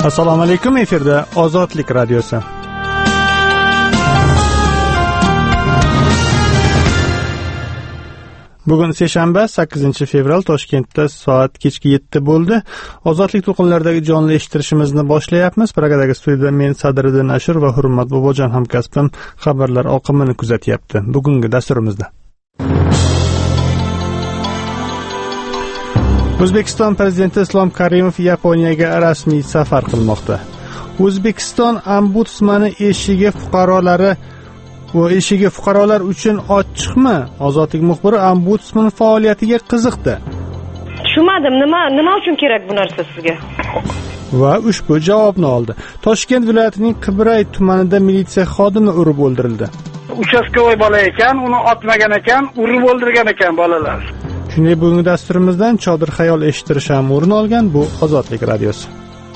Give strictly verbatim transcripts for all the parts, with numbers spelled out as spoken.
Assalomu alaykum, efirda Ozodlik radiosi. Bugun seshanba, sakkizinchi fevral, Toshkentda soat kechki yetti bo'ldi. Ozodlik to'lqinlaridagi jonli eshittirishimizni boshlayapmiz. Pragadagi studiyada men Sadriddin Ashur va Hurmat Bobojon hamkasbim xabarlar oqimini kuzatyapti. Bugungi dasturimizda O'zbekiston prezidenti Islom Karimov Yaponiyaga rasmiy safar qilmoqda. O'zbekiston ombudsmani eshigi fuqarolari va eshigi fuqarolar uchun ochiqmi? Ozodlik muxbiri ombudsman faoliyatiga qiziqdi. Tushunmadim, nima nima uchun kerak bu narsa sizga? Va ushbu javobni oldi. Toshkent viloyatining Qibray tumanida militsiya xodimi urib o'ldirildi. Uchastkovoy bola ekan, uni otmagan ekan, urib o'ldirgan ekan bolalar. Shunday bugungi dasturimizdan Chodir xayol eshittirish ham o'rin olgan. Bu Ozodlik radiosi.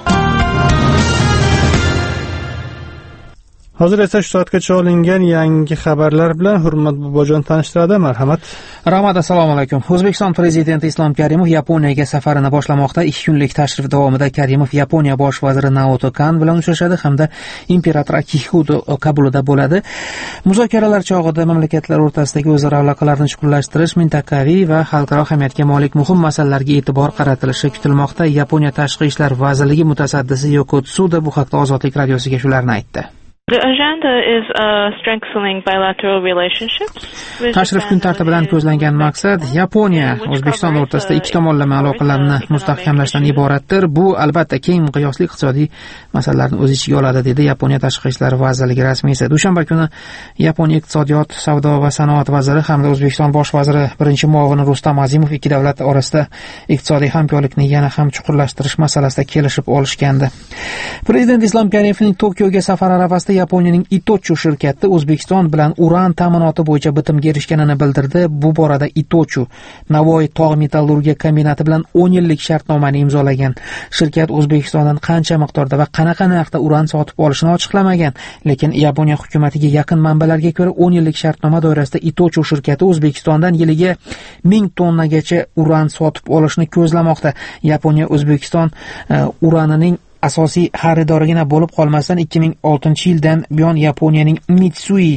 Hozir esa shu soatgacha olingan yangi xabarlar bilan Hurmat Bobojon tanishtiradi. Marhamat. Rahmat, assalomu alaykum. O'zbekiston prezidenti Islom Karimov Yaponiyaga safarini boshlamoqda. ikki kunlik tashrif davomida Karimov Yaponiya bosh vaziri Naoto Kan bilan uchrashadi hamda imperator Akihito qabulida bo'ladi. Muzokaralar chog'ida mamlakatlar o'rtasidagi o'zaro aloqalarni chuqurlashtirish, mintaqaviy va xalqaro ahamiyatga molik muhim masalalarga e'tibor qaratilishi kutilmoqda. Yaponiya tashqi ishlar vazirligi mutasaddisi Yoko Tsuda bu haqda Ozodlik radiosiga shularni aytdi. The agenda is uh, strengthening bilateral relationships. Tashrif kun tartibidan ko'zlangan maqsad Yaponiya O'zbekiston o'rtasida ikki tomonlama aloqalarni mustahkamlashdan iboratdir. Bu albatta keng miqyosli iqtisodiy masalalarni o'z ichiga oladi, dedi Yaponiya tashqi ishlar vazirligi rasmiysi. Dushanba kuni Yaponiya iqtisodiyot, savdo va sanoat vaziri hamda O'zbekiston bosh vaziri birinchi muavini Rustam Azimov ikki davlat orasida iqtisodiy hamkorlikni yana ham chuqurlashtirish masalasida kelishib olishgandi. Prezident Islom Karimovning Tokioga safari arafasida Yaponiyaning Itochu shirkati O'zbekiston bilan uran ta'minoti bo'yicha bitimga erishganini bildirdi. Bu borada Itochu Navoiy tog' metallurgiya kombinati bilan o'n yillik shartnomani imzolagan. Shirkat O'zbekistondan qancha miqdorda va qanaqa narxda uran sotib olishini ochiqlamagan, lekin Yaponiya hukumatiga yaqin manbalarga ko'ra o'n yillik shartnoma doirasida Itochu shirkati O'zbekistondan yiliga ming tonnagacha uran sotib olishni ko'zlamoqda. Yaponiya O'zbekiston uh, uranining asosiy xaridorigina bo'lib qolmasdan ikki ming oltinchi yildan buyon Yaponiyaning Mitsui,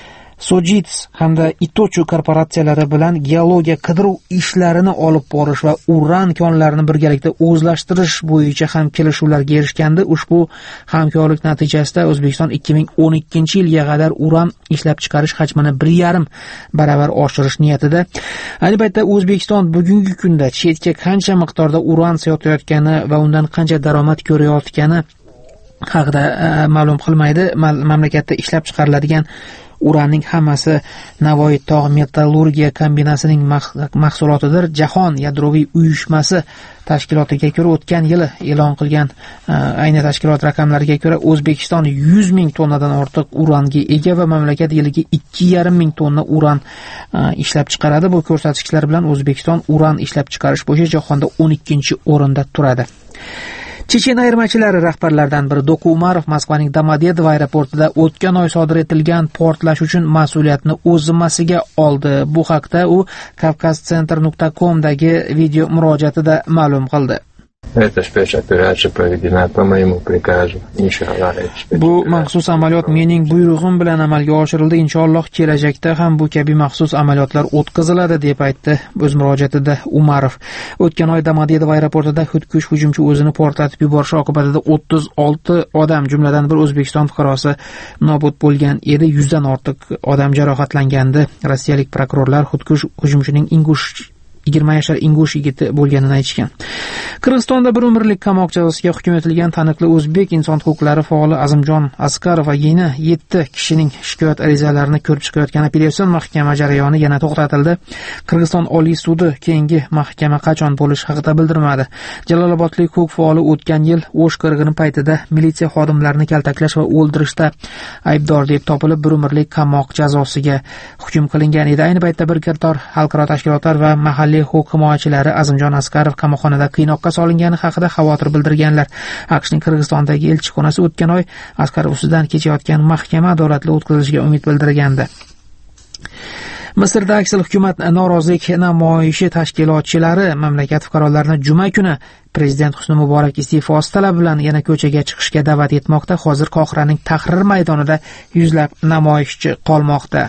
Sojitsu hamda Itochu korporatsiyalari bilan geologiya qidiruv ishlarini olib borish va uran konlarini birgalikda o'zlashtirish bo'yicha ham kelishuvlarga erishgandi. Ushbu hamkorlik natijasida O'zbekiston ikki ming o'n ikkinchi yilga qadar uran ishlab chiqarish hajmini bir yarim baravar oshirish niyatida. Ayni paytda O'zbekiston bugungi kunda chetga qancha miqdorda uran sotayotgani va undan qancha daromad ko'rayotgani haqida ma'lum qilmaydi. Mamlakatda ishlab chiqariladigan uranning hammasi Navoiy tog' metallurgiya kombinasining mahsulotidir. Jahon yadroviy uyushmasi tashkilotiga ko'ra o'tgan yili e'lon qilgan ayni tashkilot raqamlariga ko'ra O'zbekiston yuz ming tonnadan ortiq uranga ega va mamlakat yiliga ikki yarim ming tonna uran ishlab chiqaradi. Bu ko'rsatkichlar bilan O'zbekiston uran ishlab chiqarish bo'yicha jahonda o'n ikkinchi o'rinda turadi. Chechen ayirmachilari rahbarlaridan biri Doku Umarov Moskvaning Domodedovo aeroportida o'tgan oy sodir etilgan portlash uchun mas'uliyatni o'z zimmasiga oldi. Bu haqda u kavkazcentr nuqta com'dagi video murojaatida ma'lum qildi. Bu maxsus amaliyot mening buyrug'im bilan amalga oshirildi. Inshaalloh kelajakda ham bu kabi maxsus amaliyotlar o'tkaziladi, deb aytdi o'z murojaatida Umarov. O'tgan oy Domodedovo aeroportida xudkush hujumchi o'zini portlatib yuborishi oqibatida o'ttiz olti odam, jumladan bir O'zbekiston fuqarosi nobud bo'lgan edi. yuzdan ortiq odam jarohatlangandi. Rossiyalik prokurorlar xudkush hujumchining Ingush yigirma yashar ingush yigiti bo'lganini aytishgan. Qirg'izistonda bir umrlik qamoq jazosiga hukm etilgan taniqli o'zbek inson huquqlari faoli Azimjon Asqarov va yana yetti kishining shikoyat arizalarini ko'rib chiqayotgan apellyatsion mahkama jarayoni yana to'xtatildi. Qirg'iziston Oliy sudi keyingi mahkama qachon bo'lishi haqida bildirmadi. Jalolobodlik huquq faoli o'tgan yil O'sh qirg'ini paytida militsiya xodimlarini kaltaklash va o'ldirishda aybdor deb topilib bir umrlik qamoq jazosiga hukm qilingan edi. Ayni paytda bir qator xalqaro tashkilotlar va mahalliy huquq himoyachilari Azimjon Asqarov qamoqxonada qiynoqqa solingani haqida xavotir bildirganlar. AQShning Qirg'izistondagi elchixonasi o'tgan oy Asqarov ustidan kechayotgan mahkama adolatli o'tkazilishiga umid bildirgandi. Misrda aksal hukumat norozilik namoyishi tashkilotchilari mamlakat fuqarolarini juma kuni prezident Husni Muborak iste'fosi talabi bilan yana ko'chaga chiqishga da'vat etmoqda. Hozir Qohiraning Tahrir maydonida yuzlab namoyishchi qolmoqda.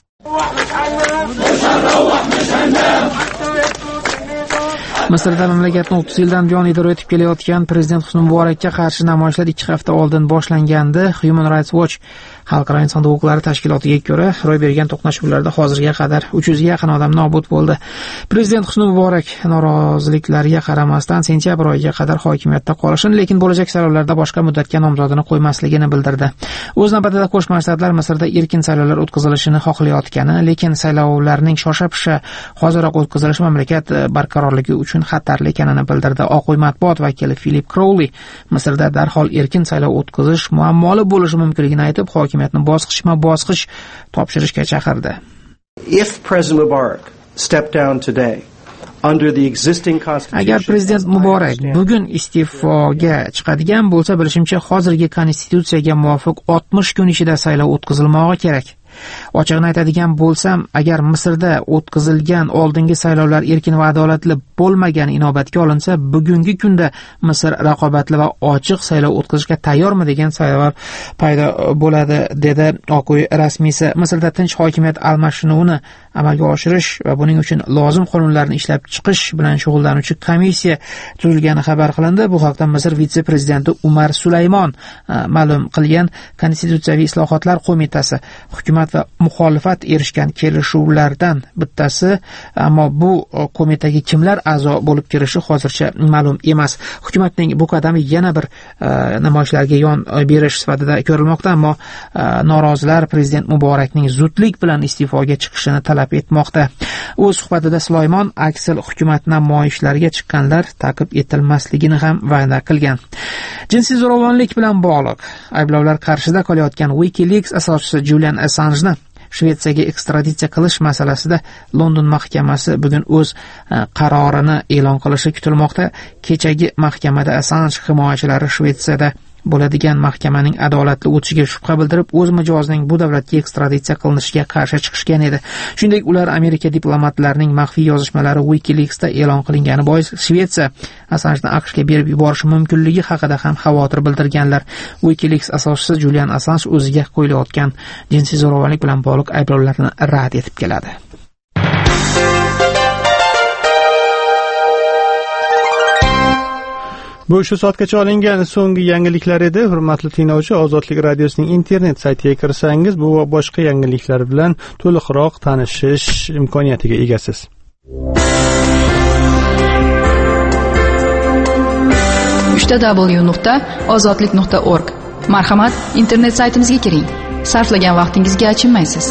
Misrda mamlakatni o'ttiz yildan buyon idora etib kelayotgan prezident Husni Muborakka qarshi namoyishlar ikki hafta oldin boshlangandi. Human Rights Watch Xalqaro inson huquqlari tashkilotiga ko'ra, ro'y bergan to'qnashuvlarda hozirga qadar uch yuzga yaqin odam nobud bo'ldi. Prezident Husni Muborak noroziliklariga qaramasdan sentyabr oyiga qadar hokimiyatda qolishini, lekin bo'lajak saylovlarda boshqa muddatga nomzodini qo'ymasligini bildirdi. O'z navbatida Qo'shma Shtatlar Misrda erkin saylovlar o'tkazilishini xohlayotgani, lekin saylovlarning shosha-pisha hoziroq o'tkazilishi mamlakat barqarorligi uchun xatarli ekanini bildirdi. Oq uy matbuot vakili Philip Crowley Misrda darhol erkin saylov o'tkazish muammoli bo'lishi mumkinligini aytib, hokimiyatni bosqichma-bosqich topshirishga chaqirdi. If President Mubarak stepped down today under the existing constitution, agar prezident Muborak bugun iste'foga chiqadigan bo'lsa, bilishimcha hozirgi konstitutsiyaga muvofiq oltmish kun ichida saylov o'tkazilmog'i kerak. Ochiqni aytadigan bo'lsam, agar Misrda o'tkazilgan oldingi saylovlar erkin va adolatli bo'lmagan inobatga olinsa, bugungi kunda Misr raqobatli va ochiq saylov o'tkazishga tayyormi degan savol paydo bo'ladi, dedi Oq uy rasmiysi. Misrda tinch hokimiyat almashinuvini amalga oshirish va buning uchun lozim qonunlarni ishlab chiqish bilan shug'ullanuvchi komissiya tuzilgani xabar qilindi. Bu haqda Misr vitse-prezidenti Umar Sulaymon ma'lum qilgan. Konstitutsiyaviy islohotlar qo'mitasi hukumat va muxolifat erishgan kelishuvlardan bittasi, ammo bu qo'mitaga kimlar a'zo bo'lib kirishi hozircha ma'lum emas. Hukumatning bu qadami yana bir namoyishlarga yon berish sifatida ko'rilmoqda, ammo norozilar prezident Muborakning zudlik bilan iste'foga chiqishini talab etmoqda. O'z suhbatida Sulaymon aksal hukumat namoyishlariga chiqqanlar ta'qib etilmasligini ham va'da qilgan. Jinsiy zo'ravonlik bilan bog'liq ayblovlar qarshida qolayotgan WikiLeaks asoschisi Julian Assange'ni Shvetsiyaga ekstraditsiya qilish masalasida London mahkamasi bugun o'z qarorini e'lon qilishi kutilmoqda. Kechagi mahkamada Assange himoyachilari Shvetsiyada bo'ladigan mahkamaning adolatli o'tishiga shubha bildirib, o'z mijozining bu davlatga ekstraditsiya qilinishiga qarshi chiqishgan edi. Shuningdek, ular Amerika diplomatlarining maxfiy yozishmalari WikiLeaksda e'lon qilingani bois Shvetsiya Assange'ni AQShga berib yuborishi mumkinligi haqida ham xavotir bildirganlar. WikiLeaks asoschisi Julian Assange o'ziga qo'yilayotgan jinsiy zo'ravonlik bilan bog'liq ayblovlarni rad etib keladi. Bu shu soatgacha olingan so'nggi yangiliklar edi. Hurmatli tinglovchi, Ozodlik radiosining internet saytiga kirsangiz, bu va boshqa yangiliklar bilan to'liqroq tanishish imkoniyatiga egasiz. w w nuqta ozodlik nuqta org. Marhamat, internet saytimizga kiring. Sarflagan vaqtingizga achinmaysiz.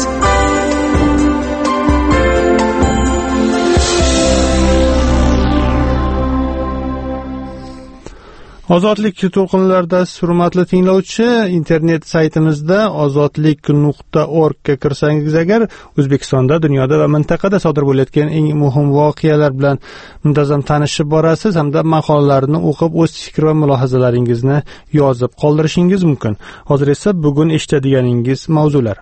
Ozodlik to'lqinlarida hurmatli tinglovchi, internet saytimizda ozodlik nuqta org ga kirsangiz agar, O'zbekistonda, dunyoda va mintaqada sodir bo'layotgan eng muhim voqealar bilan muntazam tanishib borasiz hamda maqolalarni o'qib o'z fikr va mulohazalaringizni yozib qoldirishingiz mumkin. Hozir esa bugun eshitadiganingiz mavzular.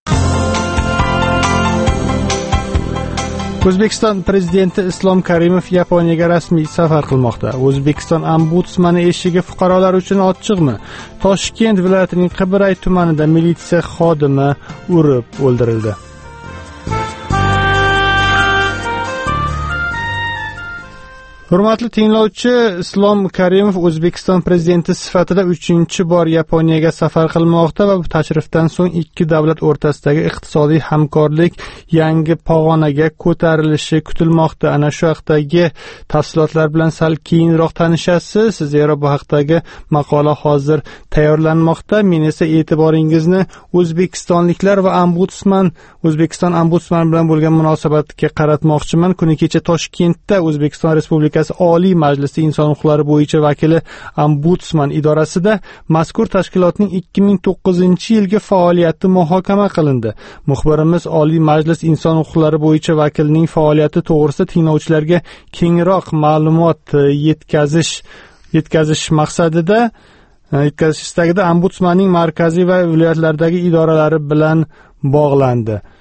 O'zbekiston prezidenti Islom Karimov Yaponiyaga rasmiy safar qilmoqda. O'zbekiston ombudsmani eshigi fuqarolar uchun ochiqmi? Toshkent viloyatining Qibray tumanida militsiya xodimi urib o'ldirildi. Hurmatli tinglovchi, Islom Karimov O'zbekiston prezidenti sifatida uchinchi bor Yaponiyaga safar qilmoqda va bu tashrifdan so'ng ikki davlat o'rtasidagi iqtisodiy hamkorlik yangi pog'onaga ko'tarilishi kutilmoqda. Ana shu haqdagi tafsilotlar bilan sal keyinroq tanishasiz, zero bu haqdagi maqola hozir tayyorlanmoqda. Men esa e'tiboringizni O'zbekistonliklar va ombudsman, O'zbekiston ombudsman bilan bo'lgan munosabatga qaratmoqchiman. Kuni kecha Toshkentda O'zbekiston Respublikasi Oliy Majlisi Inson huquqlari bo'yicha vakili ombudsman idorasida mazkur tashkilotning ikki ming to'qqizinchi yilgi faoliyati muhokama qilindi. Muxbirimiz Oliy Majlis Inson huquqlari bo'yicha vakilining faoliyati to'g'risida tinglovchilarga kengroq ma'lumot yetkazish yetkazish maqsadida yetkazish istagida ombudsmanning markaziy va viloyatlardagi idoralari bilan bog'landi.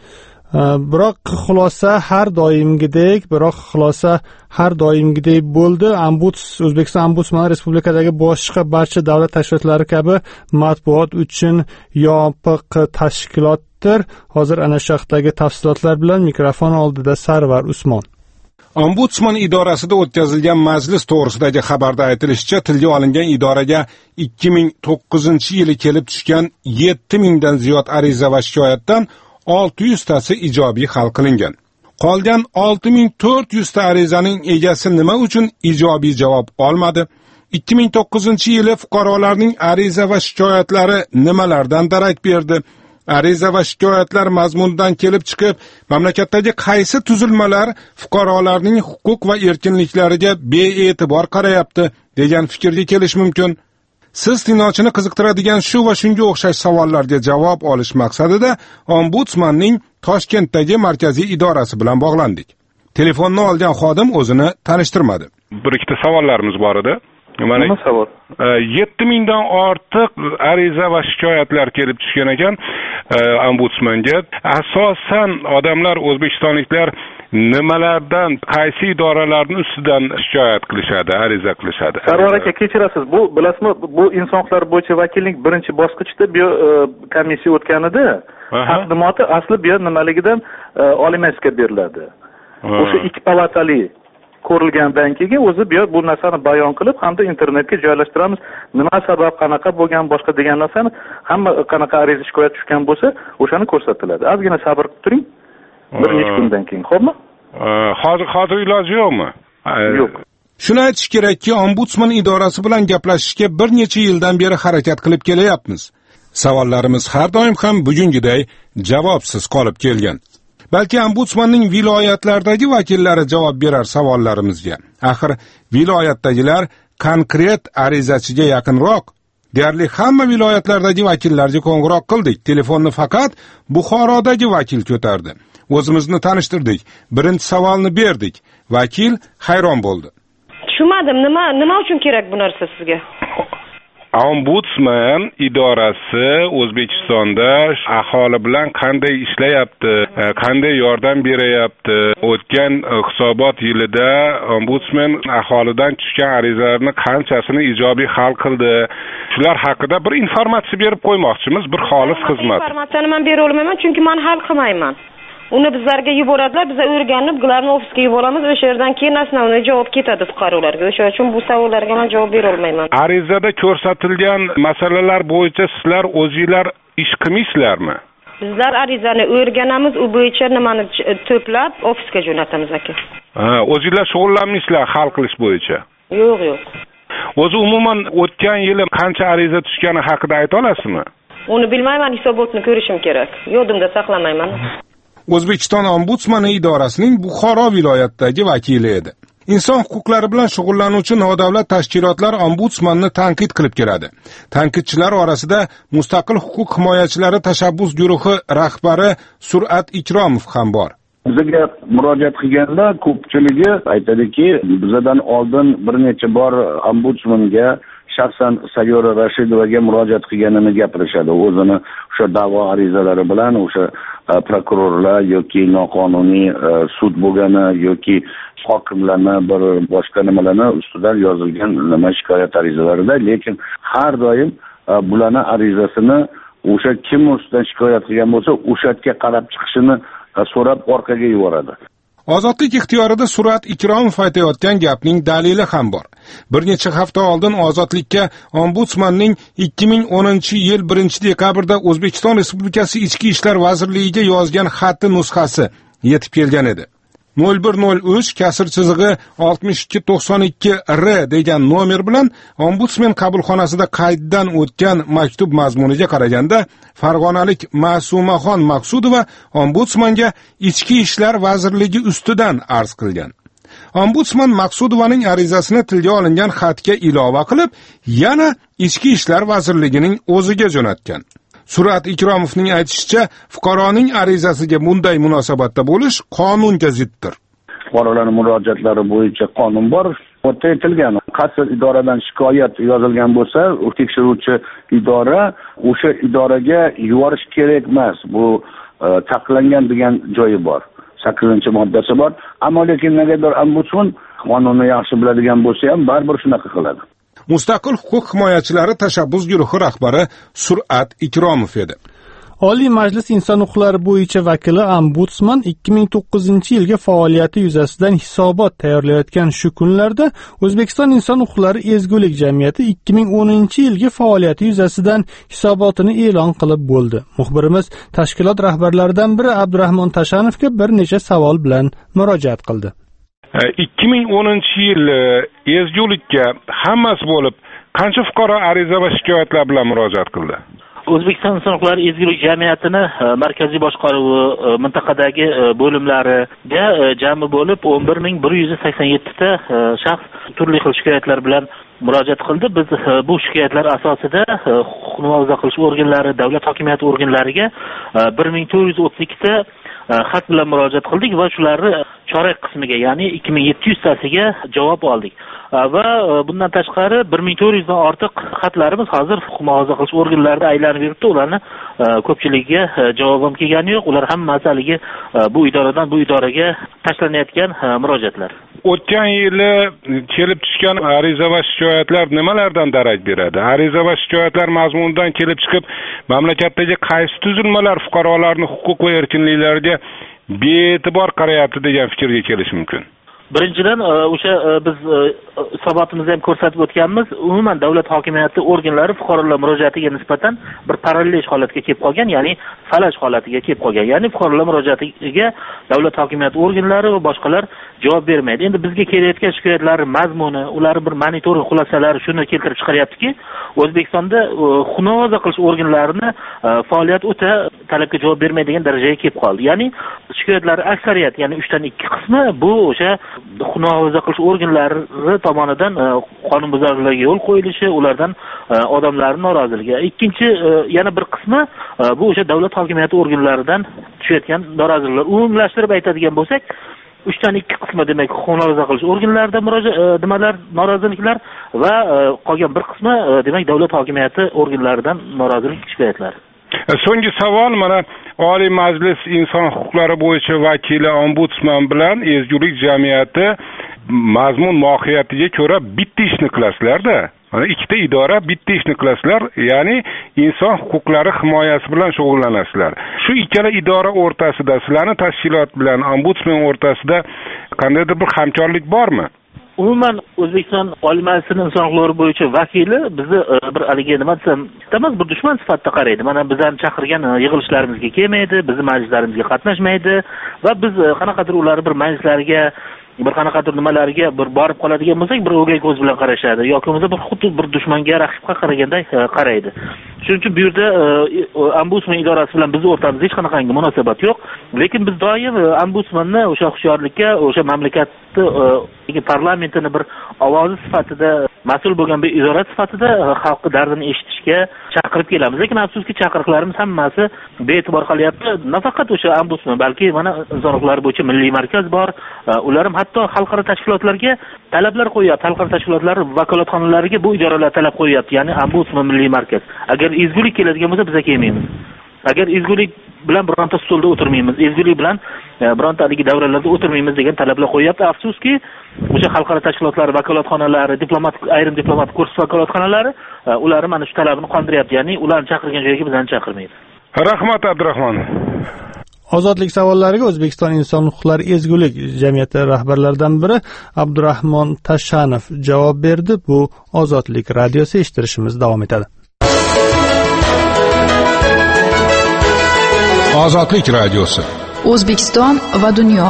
biroq xulosa har doimgidek biroq xulosa har doimgidek bo'ldi. Ombuds O'zbekiston ombudsmani respublikadagi boshqa barcha davlat tashkilotlari kabi matbuot uchun yopiq tashkilotdir. Hozir ana shu haqdagi tafsilotlar bilan mikrofon oldida Sarvar Usmon. Ombudsman idorasida o'tkazilgan majlis to'g'risidagi xabarda aytilishicha, tilga olingan idoraga ikki ming to'qqizinchi yili kelib tushgan yetti mingdan ziyod ariza va shikoyatdan olti yuz tasi ijobiy hal qilingan. Qolgan olti ming to'rt yuz ta arizaning egasi nima uchun ijobiy javob olmadi? ikki ming to'qqizinchi yili fuqarolarning ariza va shikoyatlari nimalardan darak berdi? Ariza va shikoyatlar mazmunidan kelib chiqib, mamlakatdagi qaysi tuzilmalar fuqarolarning huquq va erkinliklariga bee'tibor qarayapti degan fikrga kelish mumkin. Siz tinglovchini qiziqtiradigan shu va shunga o'xshash savollarga javob olish maqsadida Ombudsmanning Toshkentdagi markaziy idorasi bilan bog'landik. Telefonni olgan xodim o'zini tanishtirmadi. Bir ikkita savollarimiz bor edi. Mana savol. yetti mingdan ortiq ariza va shikoyatlar kelib tushgan ekan ombudsmanga. Asosan odamlar, o'zbekistonliklar nimalardan, qaysi idoralarning ustidan shikoyat qilishadi, ariza qilishadi? Sarvar aka, kechirasiz. Bu bilasizmi, bu inson huquqlari bo'yicha vakillik birinchi bosqichda bu komissiya o'tganida taqdimoti asli bu nimaligidan Oliy Majlisga beriladi. O'sha ikki palatali ko'rilgandan keyin o'zi bu bu narsani bayon qilib, hamda internetga joylashtiramiz. Nima sabab, qanaqa bo'lgan, boshqa degan narsani, hamma qanaqa ariza shikoyat tushgan bo'lsa, o'shani ko'rsatiladi. Ozgina sabr qilib turing. Bir necha kundan keyin, xo'pmi? Hozir hozir iloji yo'qmi? Yo'q. Shuni aytish kerakki, ombudsman idorasi bilan gaplashishga bir necha yildan beri harakat qilib kelyapmiz. Savollarimiz har doim ham bugungiday javobsiz qolib kelgan. Balki ombudsmanning viloyatlardagi vakillari javob berar savollarimizga. Axir viloyatdagilar konkret arizachiga yaqinroq. Deyarli hamma viloyatlardagi vakillarga qo'ng'iroq qildik. Telefonni faqat Buxorodagi vakil ko'tardi. O'zimizni tanishtirdik. Birinchi savolni berdik. Vakil hayron bo'ldi. Tushunmadim, nima nima uchun kerak bu narsa sizga? Ombudsman idorasi O'zbekistonda aholi bilan qanday ishlayapti, qanday yordam berayapti? O'tgan hisobot yilida ombudsman aholidan tushgan arizalarni qanchasini ijobiy hal qildi? Shular haqida bir informatsiya berib qo'ymoqchimiz, bir xolis xizmat. Informatsiyani men bera olmayman, chunki men hal qilmayman. Uni bizlarga yuboradilar, biz o'rganib, ularni ofisga yuboramiz, o'sha yerdan keyin asnoviy javob ketadi fuqarolarga. O'sha uchun bu savollarga men javob bera olmayman. Arizada ko'rsatilgan masalalar bo'yicha sizlar o'zingizlar ish qilmaysizlarmi? Bizlar arizani o'rganamiz, u bo'yicha nimani to'plab ofisga jo'natamiz aka. Ha, o'zingizlar shug'ullanmaysizlar hal qilish bo'yicha? Yo'q, yo'q. O'zi umuman o'tgan yili qancha ariza tushgani haqida ayta olasizmi? Uni bilmayman, hisobotni ko'rishim kerak. Yodimda saqlamayman. O'zbekiston ombudsmani idorasining Buxoro viloyatidagi vakili edi. Inson huquqlari bilan shug'ullanuvchi nodavlat tashkilotlar ombudsmanni tanqid qilib keladi. Tanqidchilar orasida Mustaqil huquq himoyachilari tashabbus guruhi rahbari Surat Ikromov ham bor. Bizga murojaat qilganlar ko'pchiligi aytadiki, bizdan oldin bir necha bor ombudsmanga shaxsan Sayyora Rashidovaga murojaat qilganini gapirishadi. O'zini o'sha da'vo arizalari bilan o'sha prokurorlar yoki noqonuniy sud bo'lgani yoki hokimlarni bir boshqa nimalarni ustidan yozilgan nima shikoyat arizalarida, lekin har doim bularning arizasini o'sha kim ustidan shikoyat qilgan bo'lsa, o'shatga qarab chiqishini so'rab orqaga yuboradi. Ozodlik ixtiyorida Surat Ikromov aytayotgan gapning dalili ham bor. Bir necha hafta oldin Ozodlikka ombudsmanning ikki ming o'ninchi yil birinchi dekabrda O'zbekiston Respublikasi Ichki ishlar vazirligiga yozgan xati nusxasi yetib kelgan edi. nol bir nol uch kasr chizig'i oltmish ikki to'qson ikki R degan nomer bilan ombudsman qabulxonasida qayddan o'tgan maktub mazmuniga qaraganda Farg'onalik Ma'sumaxon Maqsudova ombudsmanga Ichki ishlar vazirligi ustidan arz qilgan. Ombudsman Maqsudovaning arizasini tilga olingan xatga ilova qilib, yana Ichki ishlar vazirligining o'ziga jo'natgan. Surat Ikromovning aytishicha, fuqaroning arizasiga bunday munosabatda bo'lish qonunga ziddir. Fuqarolarning murojaatlari bo'yicha qonun bor. O'tda aytilgan, qaysi idoradan shikoyat yozilgan bo'lsa, tekshiruvchi idora o'sha idoraga yuborish kerak emas. Bu taqiqlangan degan joyi bor. sakkizinchi moddasi bor. Ammo lekin negadir ombudsman qonunni yaxshi biladigan bo'lsa ham baribir shunaqa qiladi. Mustaqil huquq himoyachilari tashabbus guruhi rahbari Surat Ikromov edi. Oliy Majlis Inson huquqlari bo'yicha vakili ombudsman ikki ming to'qqizinchi yilgi faoliyati yuzasidan hisobot tayyorlayotgan shu kunlarda O'zbekiston Inson huquqlari ezgulik jamiyati ikki ming o'ninchi yilgi faoliyati yuzasidan hisobotini e'lon qilib bo'ldi. Muxbirimiz tashkilot rahbarlaridan biri Abdurahmon Tashanovga bir necha savol bilan murojaat qildi. ikki ming o'ninchi yil ezgulikka hammasi bo'lib qancha fuqaro ariza va shikoyatlar bilan murojaat qildi? O'zbekiston Inson huquqlari ezgulik jamiyatini markaziy boshqaruvi mintaqadagi bo'limlariga jami bo'lib o'n bir ming bir yuz sakson yetti ta shaxs turli xil shikoyatlar bilan murojaat qildi. Biz bu shikoyatlar asosida huquqni muhofaza qilish organlari, davlat hokimiyati organlariga bir ming to'rt yuz o'ttiz ikki ta xat bilan murojaat qildik va shularni chorak qismiga, ya'ni ikki ming yetti yuz tasiga javob oldik. Va bundan tashqari bir ming to'rt yuzdan ortiq xatlarimiz hozir huquq muhofaza qilish organlarida aylanib yuribdi. Ularni ko'pchiligiga javob ham kelgani yo'q. Ular hammasi haligi bu idoradan bu idoraga tashlanayotgan murojaatlar. O'tgan yili kelib tushgan ariza va shikoyatlar nimalardan darak beradi? Ariza va shikoyatlar mazmunidan kelib chiqib, mamlakatdagi qaysi tuzilmalar fuqarolarning huquq va erkinliklariga bee'tibor qarayapti degan fikrga kelish mumkin? Birinchidan o'sha biz hisobotimizda ham ko'rsatib o'tganmiz, umuman davlat hokimiyati organlari fuqarolar murojaatiga nisbatan bir parallel holatga kelib qolgan, ya'ni falaj holatiga kelib qolgan. Ya'ni fuqarolar murojaatiga davlat hokimiyati organlari va boshqalar javob bermaydi. Endi bizga kelayotgan shikoyatlar mazmuni, ular bir monitoring xulosalari shuni keltirib chiqaryaptiki, O'zbekistonda huquqni muhofaza qilish organlarini faoliyat o'ta talabga javob bermaydigan darajaga kelib qoldi. Ya'ni shikoyatlar aksariyat, ya'ni uchdan ikki qismi bu o'sha huquqni muhofaza qilish organlari tomonidan qonunbuzarliklarga yo'l qo'yilishi, ulardan odamlarning noroziligi. Ikkinchi yana bir qismi bu o'sha davlat hokimiyati organlaridan tushayotgan noroziliklar. Umumlashtirib aytadigan bo'lsak, uchdan ikki qismi demak huquqni muhofaza qilish organlarida nimalar noroziliklar va qolgan bir qismi demak davlat hokimiyati organlaridan norozilik shikoyatlari. So'nggi savol, mana Oliy Majlis Inson huquqlari bo'yicha vakili ombudsman bilan ezgulik jamiyati mazmun mohiyatiga ko'ra bitta ishni qilasizlar-da. Mana ikkita idora bitta ishni qilasizlar, ya'ni inson huquqlari himoyasi bilan shug'ullanasizlar. Shu ikkala idora o'rtasida, sizlarning tashkilot bilan ombudsman o'rtasida qandaydir bir hamkorlik bormi? Umuman O'zbekiston Oliy Majlisi Inson huquqlari bo'yicha vakili bizni bir haligi nima desam, emas, bir dushman sifatida qaraydi. Mana bizlarni chaqirgan yig'ilishlarimizga kelmaydi, bizning majlislarimizga qatnashmaydi va biz qanaqadir ular bir majlislariga bir qanaqadir nimalarga bir borib qoladigan bo'lsak, bir o'gay ko'z bilan qarashadi yoki bo'lmasa bir xuddi bir dushmanga, raqibga qaraganday qaraydi. Shuning uchun bu yerda ombudsman idorasi bilan bizning o'rtamizda hech qanaqangi munosabat yo'q. Lekin biz doim ombudsmanni o'sha hushyorlikka, o'sha mamlakatni parlamentini bir ovozi sifatida, mas'ul bo'lgan bir idora sifatida xalqning dardini eshitishga chaqirib kelamiz. Lekin afsuski chaqiriqlarimiz hammasi bee'tibor qolyapti. Nafaqat o'sha ombudsman, balki mana inson huquqlari bo'yicha milliy markaz bor. Ular ham hatto xalqaro tashkilotlarga talablar qo'yapti. Xalqaro tashkilotlar vakolatxonalariga bu idoralar talab qo'yapti, ya'ni ombudsman, milliy markaz. Agar ezgulik keladigan bo'lsa, biz kelmaymiz. Agar ezgulik bilan bironta stolda o'tirmaymiz, ezgulik bilan bironta haligi davralarda o'tirmaymiz degan talablar qo'yapti. Afsuski, o'sha xalqaro tashkilotlar vakolatxonalari, diplomatik ayrim diplomatik kurs vakolatxonalari ular mana shu talabini qondiryapti, ya'ni ularni chaqirgan joyga bizlarni chaqirmaydi. Rahmat Abdurahmon. Ozodlik savollariga O'zbekiston Inson huquqlari ezgulik jamiyati rahbarlaridan biri Abdurahmon Tashanov javob berdi. Bu Ozodlik radiosi, eshittirishimiz davom etadi. Ozodlik radiosi. O'zbekiston va dunyo.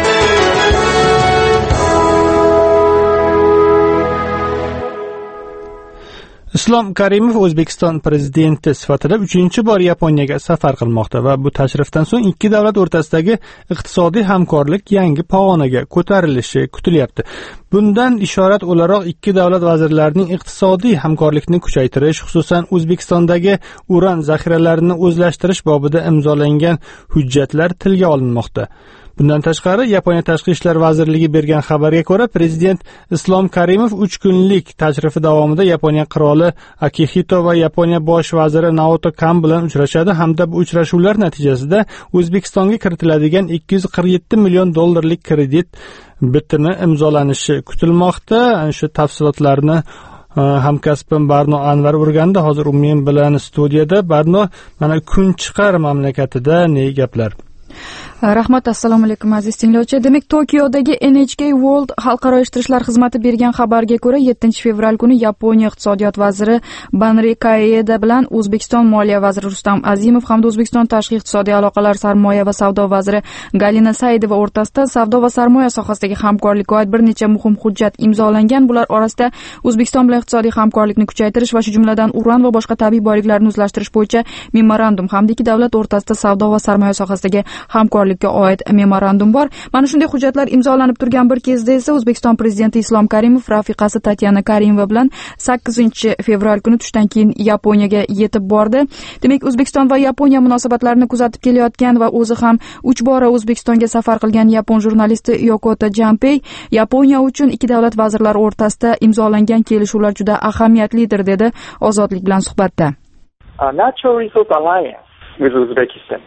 Islom Karimov O'zbekiston prezidenti sifatida uchinchi bor Yaponiyaga safar qilmoqda va bu tashrifdan so'ng ikki davlat o'rtasidagi iqtisodiy hamkorlik yangi pog'onaga ko'tarilishi kutilyapti. Bundan ishorat o'laroq ikki davlat vazirlarining iqtisodiy hamkorlikni kuchaytirish, xususan O'zbekistondagi uran zaxiralarini o'zlashtirish bobida imzolangan hujjatlar tilga olinmoqda. Bundan tashqari, Yaponiya Tashqi ishlar vazirligi bergan xabarga ko'ra, prezident Islom Karimov uch kunlik tashrifi davomida Yaponiya qiroli Akihito va Yaponiya bosh vaziri Naoto Kan bilan uchrashadi hamda bu uchrashuvlar natijasida O'zbekistonga kiritiladigan ikki yuz qirq yetti million dollarlik kredit bitimi imzolanishi kutilmoqda. Shu tafsilotlarni hamkasbim Barno Anvar o'rgandi. Hozir u men bilan studiyada. Barno, mana kun chiqar mamlakatida ne gaplar? Rahmat, assalomu alaykum aziz tinglovchi. Demak, Tokiodagi N H K World xalqaro ishtirishlar xizmati bergan xabarga ko'ra, yettinchi fevral kuni Yaponiya iqtisodiyot vaziri Banri Kaeda bilan O'zbekiston moliya vaziri Rustam Azimov hamda O'zbekiston tashqi iqtisodiy aloqalar, sarmoya va savdo vaziri Galina Saidova o'rtasida savdo va sarmoya sohasidagi hamkorlikka oid bir necha muhim hujjat imzolangan. Bular orasida O'zbekiston bilan iqtisodiy hamkorlikni kuchaytirish va shu jumladan uran va boshqa tabiiy boyliklarni o'zlashtirish bo'yicha memorandum hamda ikki davlat o'rtasida savdo va sarmoya sohasidagi hamkorlik oid memorandum bor. Mana shunday hujjatlar imzolanib turgan bir kezda esa O'zbekiston prezidenti Islom Karimov rafiqasi Tatyana Karimova bilan sakkizinchi fevral kuni tushdan keyin Yaponiyaga yetib bordi. Demak, O'zbekiston va Yaponiya munosabatlarini kuzatib kelayotgan va o'zi ham uch bora O'zbekistonga safar qilgan yapon jurnalisti Yokota Janpei Yaponiya uchun ikki davlat vazirlari o'rtasida imzolangan kelishuvlar juda ahamiyatlidir dedi Ozodlik bilan suhbatda. A natural resource alliance with Uzbekistan.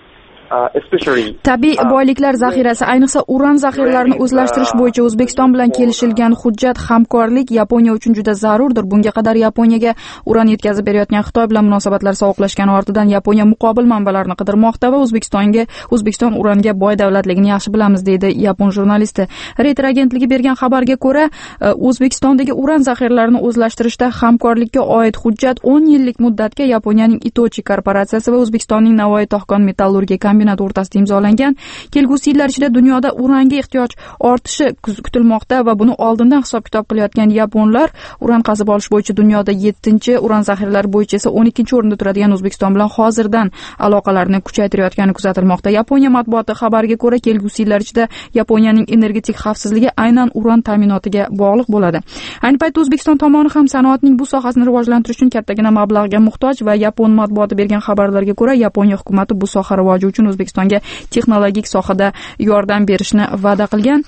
Tabiiy boyliklar zaxirasi, ayniqsa uran zaxiralarini o'zlashtirish bo'yicha O'zbekiston bilan kelishilgan hujjat hamkorlik Yaponiya uchun juda zarurdir. Bunga qadar Yaponiyaga uran yetkazib berayotgan Xitoy bilan munosabatlar sovuqlashgani ortidan Yaponiya muqobil manbalarni qidirmoqda va O'zbekistonga O'zbekiston uranga boy davlatligini yaxshi bilamiz, deydi yapon jurnalisti. Reuters agentligi bergan xabarga ko'ra, O'zbekistondagi uran zaxiralarini o'zlashtirishda hamkorlikka oid hujjat o'n yillik muddatga Yaponiyaning Itochi korporatsiyasi va O'zbekistonning Navoiy Tohkon metallurgiya kombinati o'rtasida imzolangan. Kelgusi yillar ichida dunyoda uranga ehtiyoj ortishi kutilmoqda va buni oldindan hisob-kitob qilayotgan yaponlar uran qazib olish bo'yicha dunyoda yettinchi, uran zaxiralari bo'yicha esa o'n ikkinchi o'rinda turadigan O'zbekiston bilan hozirdan aloqalarni kuchaytirayotgani kuzatilmoqda. Yaponiya matbuoti xabariga ko'ra, kelgusi yillar ichida Yaponiyaning energetik xavfsizligi aynan uran ta'minotiga bog'liq bo'ladi. Ayni paytda O'zbekiston tomoni ham sanoatning bu sohasini rivojlantirish uchun kattagina mablag'ga muhtoj va yapon matbuoti bergan xabarlarga ko'ra, Yaponiya hukumati bu soha rivoji uchun O'zbekistonga texnologik sohada yordam berishni va'da qilgan.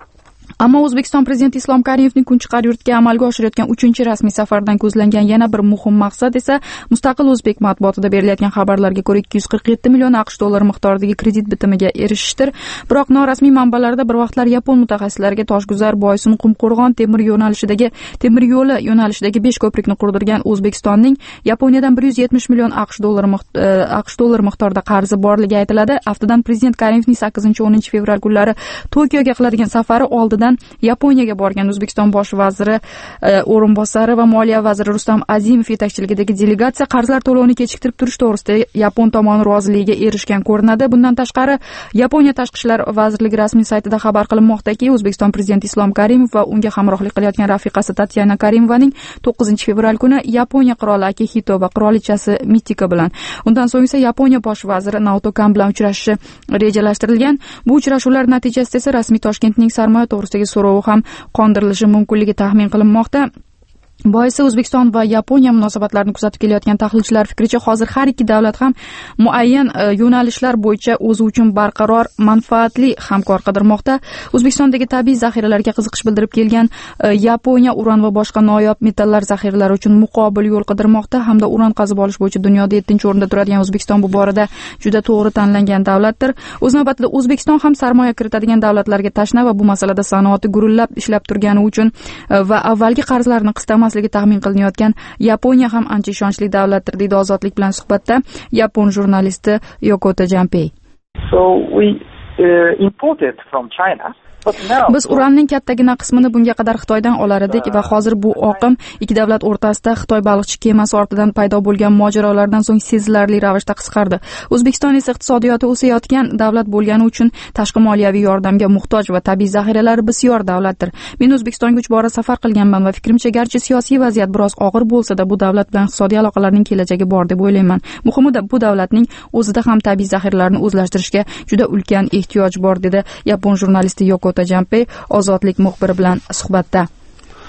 Ammo O'zbekiston prezidenti Islom Karimovning kunchiqar yurtga amalga oshirayotgan uchinchi rasmiy safardan ko'zlangan yana bir muhim maqsad esa mustaqil o'zbek matbuotida berilayotgan xabarlarga ko'ra ikki yuz qirq yetti million AQSh dollari miqdoridagi kredit bitimiga erishishdir. Biroq norasmiy manbalarda bir vaqtlar yapon mutaxassislariga Toshguzar, Boysun, Qumqo'rg'on temir yo'nalishidagi temir yo'li yo'nalishidagi besh ko'prikni qurdirgan O'zbekistonning Yaponiyadan bir yuz yetmish million AQSh dollari AQSh dollari miqdorida qarzi borligi aytiladi. Aftidan prezident Karimovning sakkizinchi o'ninchi fevral kunlari Tokioga qiladigan safari oldidan Yaponiyaga borgan O'zbekiston bosh vaziri o'rinbosari va moliya vaziri Rustam Azimov yetakchiligidagi delegatsiya qarzlar to'lovini kechiktirib turish to'g'risida yapon tomoni roziligiga erishgan ko'rinadi. Bundan tashqari, Yaponiya tashqi ishlar vazirligi rasmiy saytida xabar qilinmoqdaki, O'zbekiston prezidenti Islom Karimov va unga hamrohlik qilayotgan rafiqasi Tatyana Karimovaning to'qqizinchi fevral kuni Yaponiya qiroli Akihito va qirolichasi Mitika bilan, undan so'ng esa Yaponiya bosh vaziri Naoto Kan bilan uchrashishi rejalashtirilgan. Bu uchrashuvlar natijasida esa rasmiy Toshkentning sarmoya to'g'risidagi so'rovi ham qondirilishi mumkinligi taxmin qilinmoqda. Boisi O'zbekiston va Yaponiya munosabatlarini kuzatib kelayotgan tahlilchilar fikricha, hozir har ikki davlat ham muayyan yo'nalishlar bo'yicha o'zi uchun barqaror manfaatli hamkor qidirmoqda. O'zbekistondagi tabiiy zaxiralarga qiziqish bildirib kelgan Yaponiya uran va boshqa noyob metallar zaxiralari uchun muqobil yo'l qidirmoqda hamda uran qazib olish bo'yicha dunyoda yettinchi o'rinda turadigan O'zbekiston bu borada juda to'g'ri tanlangan davlatdir. O'z navbatida O'zbekiston ham sarmoya kiritadigan davlatlarga tashna va bu masalada sanoati gurullab ishlab turgani uchun va avvalgi qarzlarni qistamasligi taxmin qilinayotgan Yaponiya ham ancha ishonchli davlatdir, deydi Ozodlik bilan suhbatda yapon jurnalisti Yokota Janpei. So we uh, imported from China. Biz uranning kattagina qismini bunga qadar Xitoydan olar edik va hozir bu oqim ikki davlat o'rtasida Xitoy baliqchi kemasi ortidan paydo bo'lgan mojarolardan so'ng sezilarli ravishda qisqardi. O'zbekiston esa iqtisodiyoti o'sayotgan davlat bo'lgani uchun tashqi moliyaviy yordamga muhtoj va tabiiy zaxiralari bisyor davlatdir. Men O'zbekistonga uch bora safar qilganman va fikrimcha, garchi siyosiy vaziyat biroz og'ir bo'lsa-da, bu davlat bilan iqtisodiy aloqalarning kelajagi bor deb o'ylayman. Muhimi bu davlatning o'zida ham tabiiy zaxiralarni o'zlashtirishga juda ulkan ehtiyoj bor, dedi yapon jurnalisti Yokota Janpei Ozodlik muxbiri bilan suhbatda.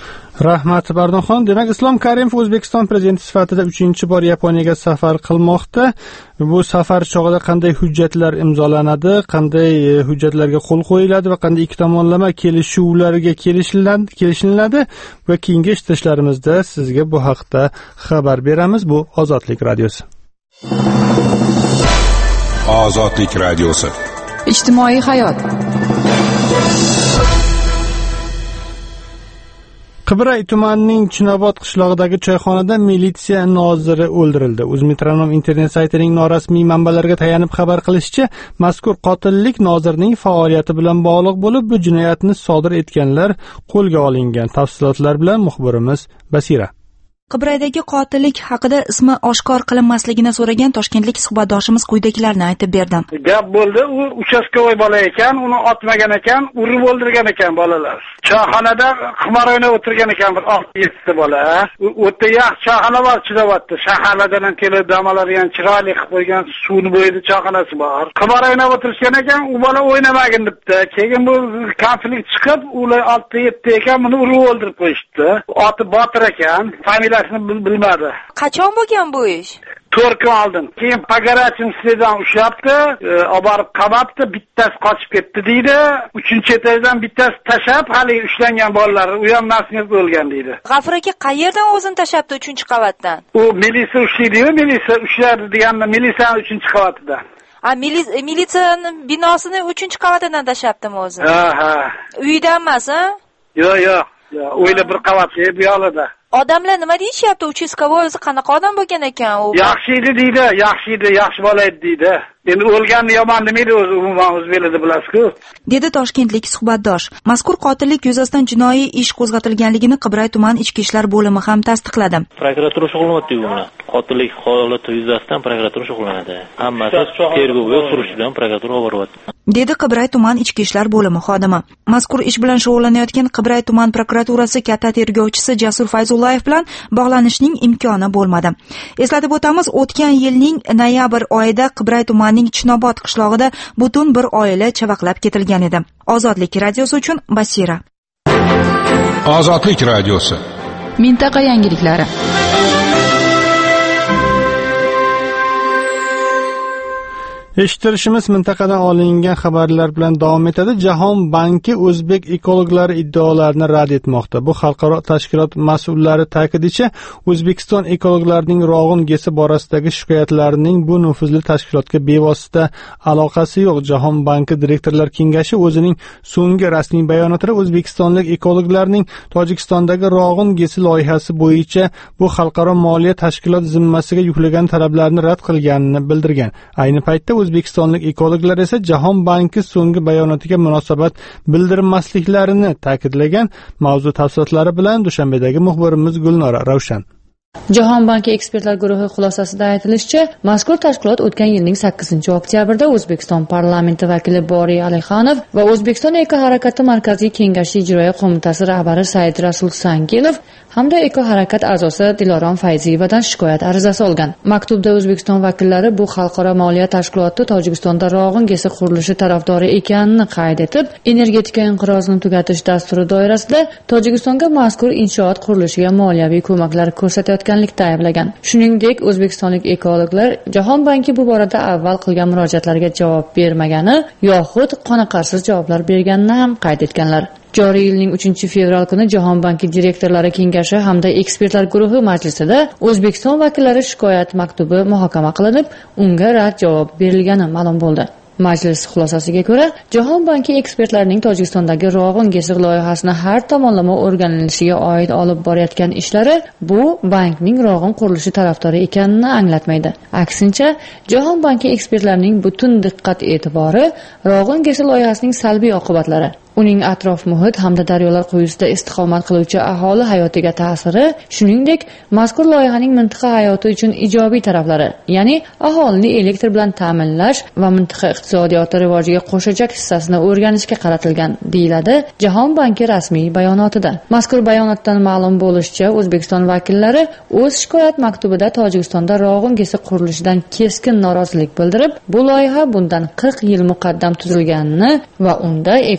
Rahmat Bardonxon. Demak, Islom Karimov O'zbekiston prezidenti sifatida uchinchi bor Yaponiyaga safar qilmoqda. Bu safar chog'ida qanday hujjatlar imzolanadi, qanday hujjatlarga qo'l qo'yiladi va qanday ikki tomonlama kelishuvlarga kelishiladi va keyingi eshittishlarimizda sizga bu haqda xabar beramiz. Bu Ozodlik radiosi. Ozodlik radiosi. Ijtimoiy hayot. Qibray tumanining Chinobod qishlog'idagi choyxonada militsiya noziri o'ldirildi. O'zmetronom internet saytining norasmiy manbalariga tayanib xabar qilishicha, mazkur qotillik nozirning faoliyati bilan bog'liq bo'lib, bu jinoyatni sodir etganlar qo'lga olingan. Tafsilotlar bilan muxbirimiz Basira. Qibraydagi qotillik haqida ismi oshkor qilinmasligini so'ragan toshkentlik suhbatdoshimiz quyidagilarni aytib berdi. Gap bo'ldi, u uchastkovoy bola ekan, uni otmagan ekan, urib o'ldirgan ekan bolalar. Choyxonada qimor o'ynab o'tirgan ekan bir olti yetti bola. U o'ta yaxshi choyxona bor Chinobodda. Shaharlardan ham kelib damalar ham chiroyli qilib qo'ygan, suvni bo'yida choyxonasi bor. Qimor o'ynab o'tirishgan ekan, u bola o'ynamagin debdi. Keyin bu konflikt chiqib, ular olti yetti ekan, uni urib o'ldirib qo'yishdi. Oti Botir ekan, familiyasini bilmadi. Qachon bo'lgan bu ish? to'rt kun oldin. Keyin Pagarachinskidan ushlabdi, olib borib qamabdi, bittasi qochib ketdi deydi. uchinchi etajdan bittasi tashab, hali ushlangan bolalar, u ham nasib bo'lgan deydi. G'afur aka qayerdan o'zini tashabdi uchinchi qavatdan? U militsiya ushlaydi-yu, militsiya ushlardi deganda militsiyaning uchinchi qavatidan. Ha, militsiyaning binosini uchinchi qavatidan tashabdimi o'zi? Ha, ha. Uydan emas, ha? Yo'q, yo'q. O'yla bir qavatli bu yo'lida. Odamlar nima deyishyapti? Uchastkovoy o'zi qanaqa odam bo'lgan ekan u? Yaxshi edi deydi, yaxshi edi, yaxshi bola edi deydi. Endi o'lganni yomon demaydi o'zi, umuman o'zbeklarda bilasiz-ku. Dedi toshkentlik suhbatdosh. Mazkur qotillik yuzasidan jinoiy ish qo'zg'atilganligini Qibray tuman ichki ishlar bo'limi ham tasdiqladi. Prokuratura shug'ullanadi bu bilan. Qotillik holati yuzasidan prokuratura shug'ullanadi. Hammasi tergovga surishib bilan prokuratura olib boryapti. Dedi Qibray tuman ichki ishlar bo'limi xodimi. Mazkur ish bilan shug'ullanayotgan Qibray tuman prokuraturasi katta tergovchisi Jasur Fayzullayev bilan bog'lanishning imkoni bo'lmadi. Eslatib o'tamiz, o'tgan yilning noyabr oyida Qibray tumanining Chinobod qishlog'ida butun bir oila chavaqlab ketilgan edi. Ozodlik radiosi uchun Basira. Ozodlik radiosi. Mintaqa yangiliklari. Eshittirishimiz mintaqadan olingan xabarlar bilan davom etadi. Jahon banki o'zbek ekologlari iddaolarini rad etmoqda. Bu xalqaro tashkilot mas'ullari ta'kidicha, O'zbekiston ekologlarining Rog'un gesi borasidagi shikoyatlarining bu nufuzli tashkilotga bevosita aloqasi yo'q. Jahon banki direktorlar kengashi o'zining so'nggi rasmiy bayonotida O'zbekistonlik ekologlarning Tojikistondagi Rog'un gesi loyihasi bo'yicha bu xalqaro moliya tashkilot zimmasiga yuklagan talablarni rad qilganini bildirgan. Ayni paytda O'zbekistonlik ekologlar esa Jahon banki so'nggi bayonotiga munosabat bildirmasliklarini ta'kidlagan. Mavzu tafsilotlari bilan Dushanbedagi muxbirimiz Gulnora Ravshan. Jahon banki ekspertlar guruhi xulosasida aytilishicha, mazkur tashkilot o'tgan yilning sakkizinchi oktyabrda O'zbekiston parlamenti vakili Boriy Alixonov va O'zbekiston eko harakati markaziy kengashi ijroiya qo'mitasi rahbari Said Rasul Sankinov hamda eko harakat a'zosi Dilorom Fayziyevadan shikoyat arizasi olgan. Maktubda O'zbekiston vakillari bu xalqaro moliya tashkiloti Tojikistonda Rog'un gesi qurilishi tarafdori ekanini qayd etib, energetika inqirozini tugatish dasturi doirasida Tojikistonga mazkur inshoot qurilishiga moliyaviy ko'maklar ko'rsatayotganlikda ayblagan. Shuningdek, o'zbekistonlik ekologlar Jahon banki bu borada avval qilgan murojaatlarga javob bermagani yoxud qoniqarsiz javoblar berganini ham qayd etganlar. Joriy yilning uchinchi fevral kuni Jahon banki direktorlari kengashi hamda ekspertlar guruhi majlisida O'zbekiston vakillari shikoyat maktubi muhokama qilinib, unga rad javob berilgani ma'lum bo'ldi. Majlis xulosasiga ko'ra, Jahon banki ekspertlarining Tojikistondagi Rog'un gesi loyihasini har tomonlama o'rganilishiga oid olib borayotgan ishlari bu bankning Rog'un qurilishi tarafdori ekanini anglatmaydi. Aksincha, Jahon banki ekspertlarining butun diqqat e'tibori Rog'un gesi loyihasining salbiy oqibatlari, uning atrof muhit hamda daryolar quyisida istiqomat qiluvchi aholi hayotiga ta'siri, shuningdek, mazkur loyihaning mintaqa hayoti uchun ijobiy taraflari, ya'ni aholini elektr bilan ta'minlash va mintaqa iqtisodiyoti rivojiga qo'shajak hissasini o'rganishga qaratilgan, deyiladi Jahon banki rasmiy bayonotida. Mazkur bayonotdan ma'lum bo'lishicha, O'zbekiston vakillari o'z shikoyat maktubida Tojikistonda Rog'un gesi qurilishidan keskin norozilik bildirib, bu loyiha bundan qirq yil muqaddam tuzilganini va unda ekologik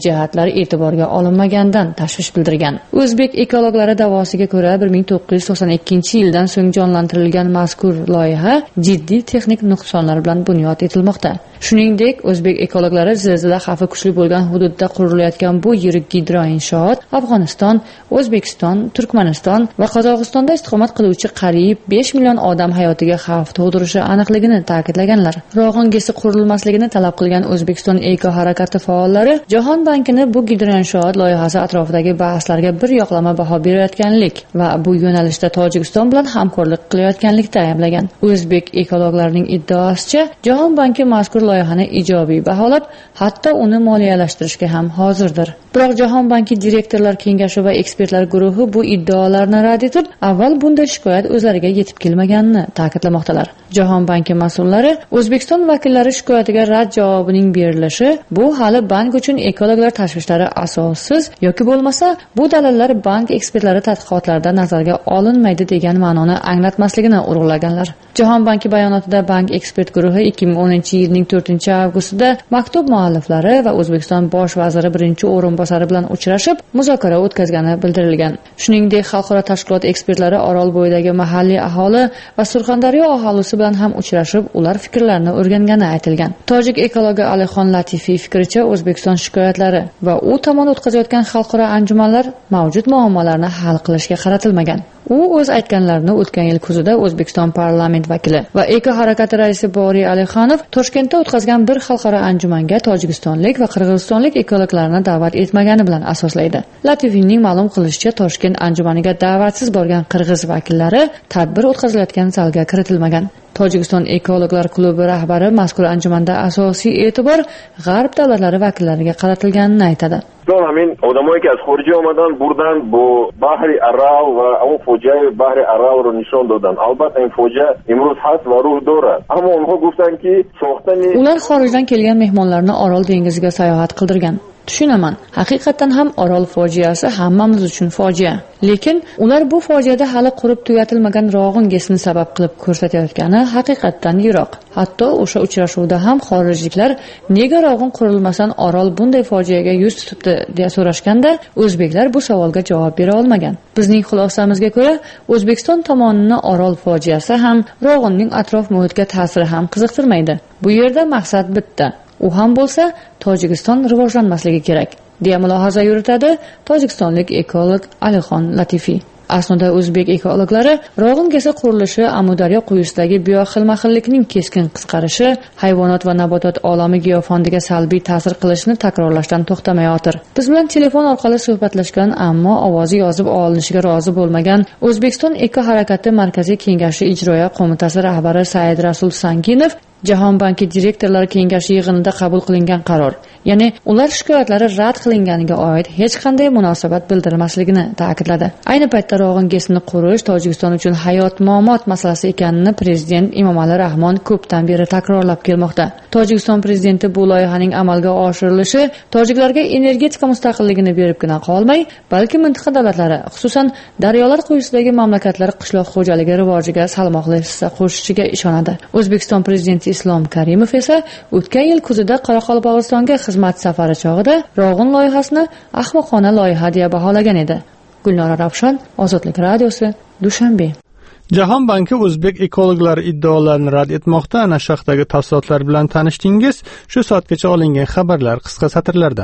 jihatlari e'tiborga olinmaganidan tashvish bildirgan. O'zbek ekologlari davosiga ko'ra bir ming to'qqiz yuz to'qson ikkinchi yildan so'ng jonlantirilgan mazkur loyiha jiddiy texnik nuqsonlar bilan bunyod etilmoqda. Shuningdek, o'zbek ekologlari zilzila xavfi kuchli bo'lgan hududda qurilayotgan bu yirik gidroinshoot Afg'oniston, O'zbekiston, Turkmaniston va Qozog'istonda istiqomat qiluvchi qariyb besh million odam hayotiga xavf tug'dirishi aniqligini ta'kidlaganlar. Rog'on gesi qurilmasligini talab qilgan O'zbekiston eko harakati faollari Jahon bankini bu gidroinshoot loyihasi atrofidagi bahslarga bir yoqlama baho berayotganlik va bu yo'nalishda Tojikiston bilan hamkorlik qilayotganlikda ayblagan. O'zbek ekologlarining iddaosicha, Jahon banki mazkur loyihani ijobiy baholab, hatto uni moliyalashtirishga ham hozirdir. Biroq Jahon banki direktorlar kengashi va ekspertlar guruhi bu iddaolarni rad etib, avval bunday shikoyat o'zlariga yetib kelmaganini ta'kidlamoqdalar. Jahon banki mas'ullari O'zbekiston vakillari shikoyatiga rad javobining berilishi bu hali bank uchun ekologlar tashvishlari asossiz yoki bo'lmasa bu dalillar bank ekspertlari tadqiqotlarida nazarga olinmaydi degan ma'noni anglatmasligini urg'ulaganlar. Jahon banki bayonotida bank ekspert guruhi ikki ming o'ninchi yilning to'rtinchi avgustida maktub mualliflari va O'zbekiston bosh vaziri birinchi o'rinbosari bilan uchrashib, muzokara o'tkazgani bildirilgan. Shuningdek, xalqaro tashkilot ekspertlari Orol bo'yidagi mahalliy aholi va Surxondaryo aholisi bilan ham uchrashib, ular fikrlarini o'rgangani aytilgan. Tojik ekologi Alixon Latifiy fikricha, O'zbekiston shikoyatlari va u tomon o'tkazayotgan xalqaro anjumanlar mavjud muammolarni hal qilishga qaratilmagan. U o'z aytganlarini o'tgan yil kuzida O'zbekiston parlament vakili va eko harakati raisi Boriy Alixonov Toshkentda o'tkazgan bir xalqaro anjumanga tojikistonlik va qirg'izistonlik ekologlarni da'vat etmagani bilan asoslaydi. Latifiyning ma'lum qilishicha, Toshkent anjumaniga da'vatsiz borgan qirg'iz vakillari tadbir o'tkazilayotgan zalga kiritilmagan. Tojikiston ekologlar klubi rahbari mazkur anjumanda asosiy e'tibor g'arb davlatlari vakillariga qaratilganini aytadi. همین آدمایی که از خارج آمدن بردن با بحر عراو و اون فوجای بحر عراو رو نشون دادن. البته این فوجا امروز هست و روح داره. اما اونها گفتن که ساختن ular xorijdan kelgan mehmonlarni Orol dengiziga sayohat qildirgan. Tushunaman, haqiqatan ham Orol fojiasi hammamiz uchun fojia. Lekin ular bu fojiada hali qurib tugatilmagan Rog'on gesini sabab qilib ko'rsatayotgani haqiqatdan yiroq. Hatto o'sha uchrashuvda ham xorijliklar nega Rog'on qurilmasan Orol bunday fojiaga yuz tutibdi deya so'rashganda, o'zbeklar bu savolga javob bera olmagan. Bizning xulosamizga ko'ra, O'zbekiston tomonini Orol fojiasi ham, Rog'onning atrof muhitga ta'siri ham qiziqtirmaydi. Bu yerda maqsad bitta. U ham bo'lsa Tojikiston rivojlanmasligi kerak, deya mulohaza yuritadi tojikistonlik ekolog Alixon Latifiy. Aslida o'zbek ekologlari Rog'on gesi qurilishi Amudaryo quyisidagi bioxilma-xillikning keskin qisqarishi, hayvonot va nabotot olami geofondiga salbiy ta'sir qilishini takrorlashdan to'xtamayotir. Biz bilan telefon orqali suhbatlashgan, ammo ovozi yozib olinishiga rozi bo'lmagan O'zbekiston eko harakati markaziy kengashi ijroiya qo'mitasi rahbari Said Rasul Sanginov Jahon banki direktorlar kengashi yig'inida qabul qilingan qaror, ya'ni ular shikoyatlari rad qilinganiga oid hech qanday munosabat bildirmasligini ta'kidladi. Ayni paytda Rog'on gesini qurish Tojikiston uchun hayot-mamot masalasi ekanini prezident Emomali Rahmon ko'pdan beri takrorlab kelmoqda. Tojikiston prezidenti bu loyihaning amalga oshirilishi tojiklarga energetika mustaqilligini beribgina qolmay, balki mintaqa davlatlari, xususan daryolar quyisidagi mamlakatlar qishloq xo'jaligi rivojiga salmoqli hissa qo'shishiga ishonadi. O'zbekiston prezidenti Islom Karimov esa o'tgan yil kuzida Qoraqalpog'istonga xizmat safari chog'ida Rog'on loyihasini ahmoqona loyiha deya baholagan edi. Gulnora Ravshon, Ozodlik radiosi, Dushanbe. Jahon banki o'zbek ekologlari iddaolarini rad etmoqda. Ana shu haqdagi tafsilotlar bilan tanishdingiz. Shu soatgacha olingan xabarlar qisqa satrlarda.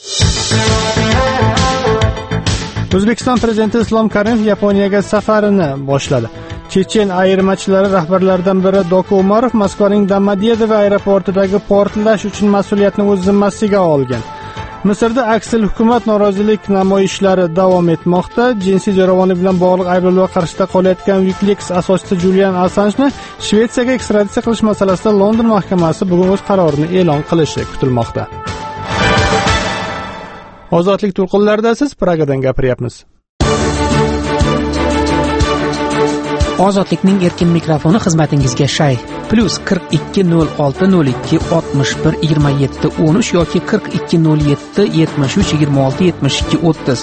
O'zbekiston prezidenti Islom Karimov Yaponiyaga safarini boshladi. Chechen ayirmachilari rahbarlaridan biri Doku Umarov Moskvaning Domodedovo aeroportidagi portlash uchun mas'uliyatni o'z zimmasiga olgan. Misrda aksil hukumat norozilik namoyishlari davom etmoqda. Jinsiy zo'ravonlik bilan bog'liq ayblovlar qarshida qolayotgan WikiLeaks asoschisi Julian Assanjni Shvetsiyaga ekstraditsiya qilish masalasida London mahkamasi bugun o'z qarorini e'lon qilishi kutilmoqda. Ozodlik to'lqinlarida siz Pragadan gapiryapmiz. Ozodlikning erkin mikrofoni xizmatingizga shay. Plus qirq ikki nol olti nol ikki oltmish bir yigirma yetti o'n uch yoki qirq ikki nol yetti yetmish uch yigirma olti yetmish ikki o'ttiz.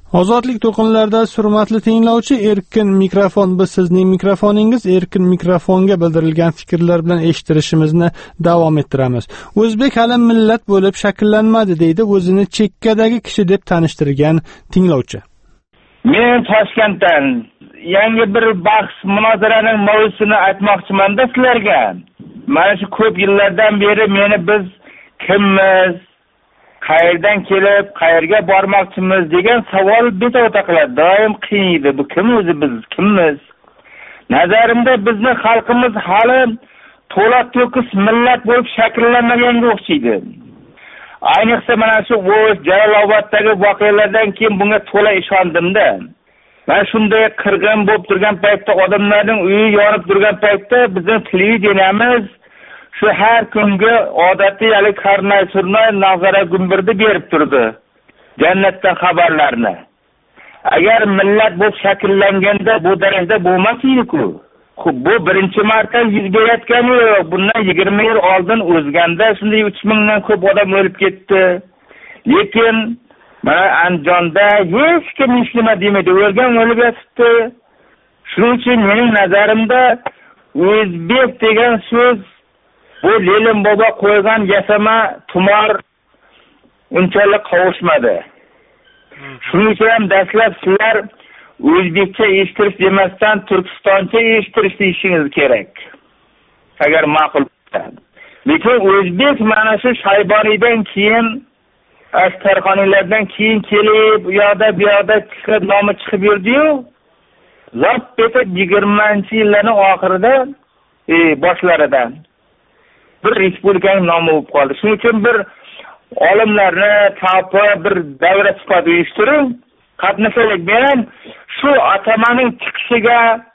Ozodlik to'lqinlarida hurmatli tinglovchi, erkin mikrofon, biz sizning mikrofoningiz, erkin mikrofonga bildirilgan fikrlar bilan eshittirishimizni davom ettiramiz. O'zbek hali millat bo'lib shakllanmadi deydi o'zini chekkadagi kishi deb tanishtirgan tinglovchi. Men Toshkentdan yangi bir bahs munozaraning mavzusini aytmoqchiman-da sizlarga. Mana shu ko'p yillardan beri meni biz kimmiz, qayerdan kelib, qayerga bormoqchimiz degan savol betavta qiladi. Doim qiynaydi. Bu kim o'zi, biz kimmiz? Nazarimda bizni xalqimiz hali to'la to'kis millat bo'lib shakllanmaganga o'xshaydi. Ayniqsa mana shu O'z Jaloloboddagi voqealardan keyin bunga to'la ishondim-da. Mana shunday qirg'in bo'lib turgan paytda, odamlarning uyi yonib turgan paytda bizning televideniyamiz shu har kungi odatiy hali karnay surnay nazara gumbirdi berib turdi. Jannatdan xabarlarni. Agar millat bo'lib shakllanganda bu darajada bo'lmasdi-ku. Bu birinchi marta yuz berayotgani yo'q. Bundan yigirma yil oldin o'zganda shunday uch mingdan ko'p odam o'lib ketdi. Lekin mana Andijonda hech kim hech nima demaydi. O'lgan o'lib yotibdi. Shuning uchun mening nazarimda o'zbek degan so'z bu Lenin bobo qo'ygan yasama tumor unchalik qovushmadi. Shuning uchun ham dastlab sizlar o'zbekcha eshittirish demasdan turkistoncha eshittirish deyishingiz kerak. Agar ma'qul bo'lsa. Lekin o'zbek mana shu Shayboniydan keyin, Astarxoniylardan keyin kelib, u yoqda bu yoqda chiqib nomi chiqib yurdi-yu. Zot betib yigirmanchi yillarning oxirida, e, boshlaridan bir respublikaning nomi bo'lib qoldi. Shuning uchun bir olimlarni topib bir davra sifatida uyushtirib qatnashaylik. Men ham shu atamaning chiqishiga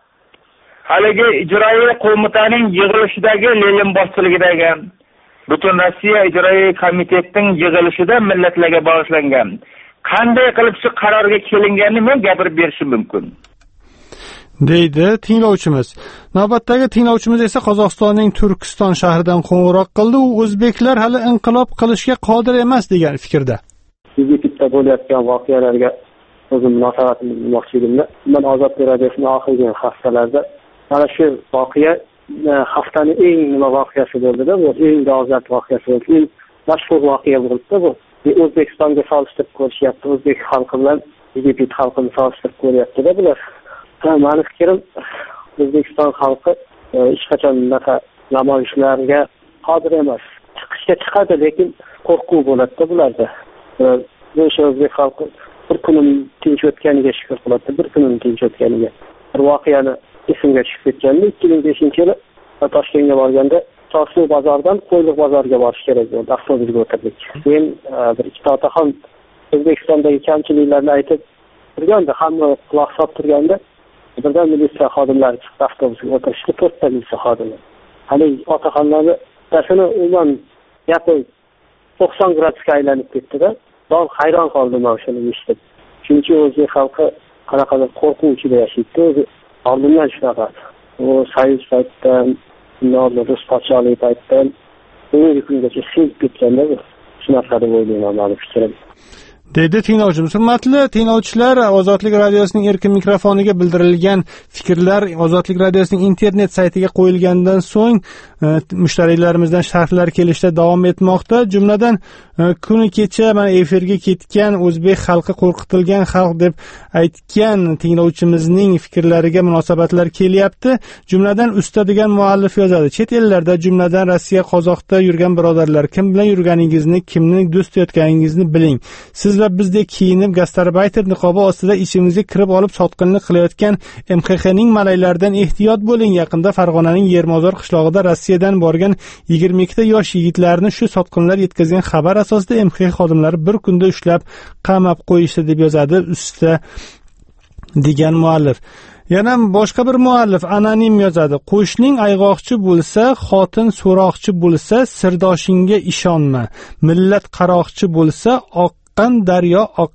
haligi ijroiya qo'mitaning yig'ilishidagi Lenin boshchiligidagi butun Rossiya ijroiya komitetining yig'ilishida millatlarga bag'ishlangan qanday qilib shu qarorga kelinganini men gapirib berishim mumkin. deydi tinglovchimiz. Navbatdagi tinglovchimiz esa Qozog'istonning Turkiston shahridan qo'ng'iroq qildi. U o'zbeklar hali inqilob qilishga qodir emas degan fikrda. Yigitda bo'layotgan voqealarga o'zim munosabatimni bilmoqchi edim. Men Ozodlik radiosining oxirgi haftalarida mana shu voqea haftaning eng nima voqeasi bo'ldi-da, bu eng dolzarb voqeasi bo'ldi. Eng mashhur voqea bo'ldi-da bu. O'zbekistonga solishtirib ko'rishyapti. O'zbek xalqi bilan Yigit xalqini solishtirib ko'ryapti-da bular. Mani fikrim, O'zbekiston xalqi hech qachon bunaqa namoyishlarga qodir emas. Chiqishga chiqadi, lekin qo'rquv bo'ladi bularda. O'sha o'zbek xalqi bir kunim tinch o'tganiga shukr qiladi, bir kunim tinch o'tganiga. Bir voqeani esimga tushib ketganda, ikki ming beshinchi yili Toshkentga borganda Chorsuv bozoridan Qo'yliq bozoriga borish kerak bo'ldi. Avtobusga o'tirdik. Men bir ikkita otaxon O'zbekistondagi kamchiliklarni aytib turganda, hamma quloq solib turganda birdan militsiya xodimlari chiqib avtobusga o'tirishdi, to'rtta militsiya xodimi. Hali otaxonlarni tasini umuman gapi to'qson gradusga aylanib ketdi-da. Men hayron qoldim o'shani eshitib. Chunki o'zbek xalqi qanaqadir qo'rquv ichida yashaydi. O'zi oldindan shunaqa. U soyuz paytdan, Nordli Rus podshohligi paytdan bugungi kungacha sezib ketganda bu shunaqa deb o'ylayman, meni fikrim. Deydi tinglovchimiz. Hurmatli tinglovchilar, Ozodlik radiosining erkin mikrofoniga bildirilgan fikrlar Ozodlik radiosining internet saytiga qo'yilgandan so'ng mushtariylarimizdan sharhlar kelishda davom etmoqda. Jumladan kuni kecha mana efirga ketgan o'zbek xalqi qo'rqitilgan xalq deb aytgan tinglovchimizning fikrlariga munosabatlar kelyapti. Jumladan usta degan muallif yozadi: chet ellarda, jumladan Rossiya, Qozoqda yurgan birodarlar, kim bilan yurganingizni, kimni do'st tutayotganingizni biling. Siz va bizdek kiyinib gastarbayter niqobi ostida ishimizga kirib olib sotqinlik qilayotgan M X X'ning malaylaridan ehtiyot bo'ling. Yaqinda Farg'onaning Yermozor qishlog'ida Rossiyadan borgan yigirma ikkita yosh yigitlarni shu sotqinlar yetkazgan xabar asosida M X X xodimlari bir kunda ushlab qamab qo'yishdi deb yozadi usta degan muallif. Yana boshqa bir muallif anonim yozadi: qo'shning ayg'oqchi bo'lsa, xotin so'roqchi bo'lsa, sirdoshingga ishonma. Millat qaroqchi bo'lsa, oqqan daryo oq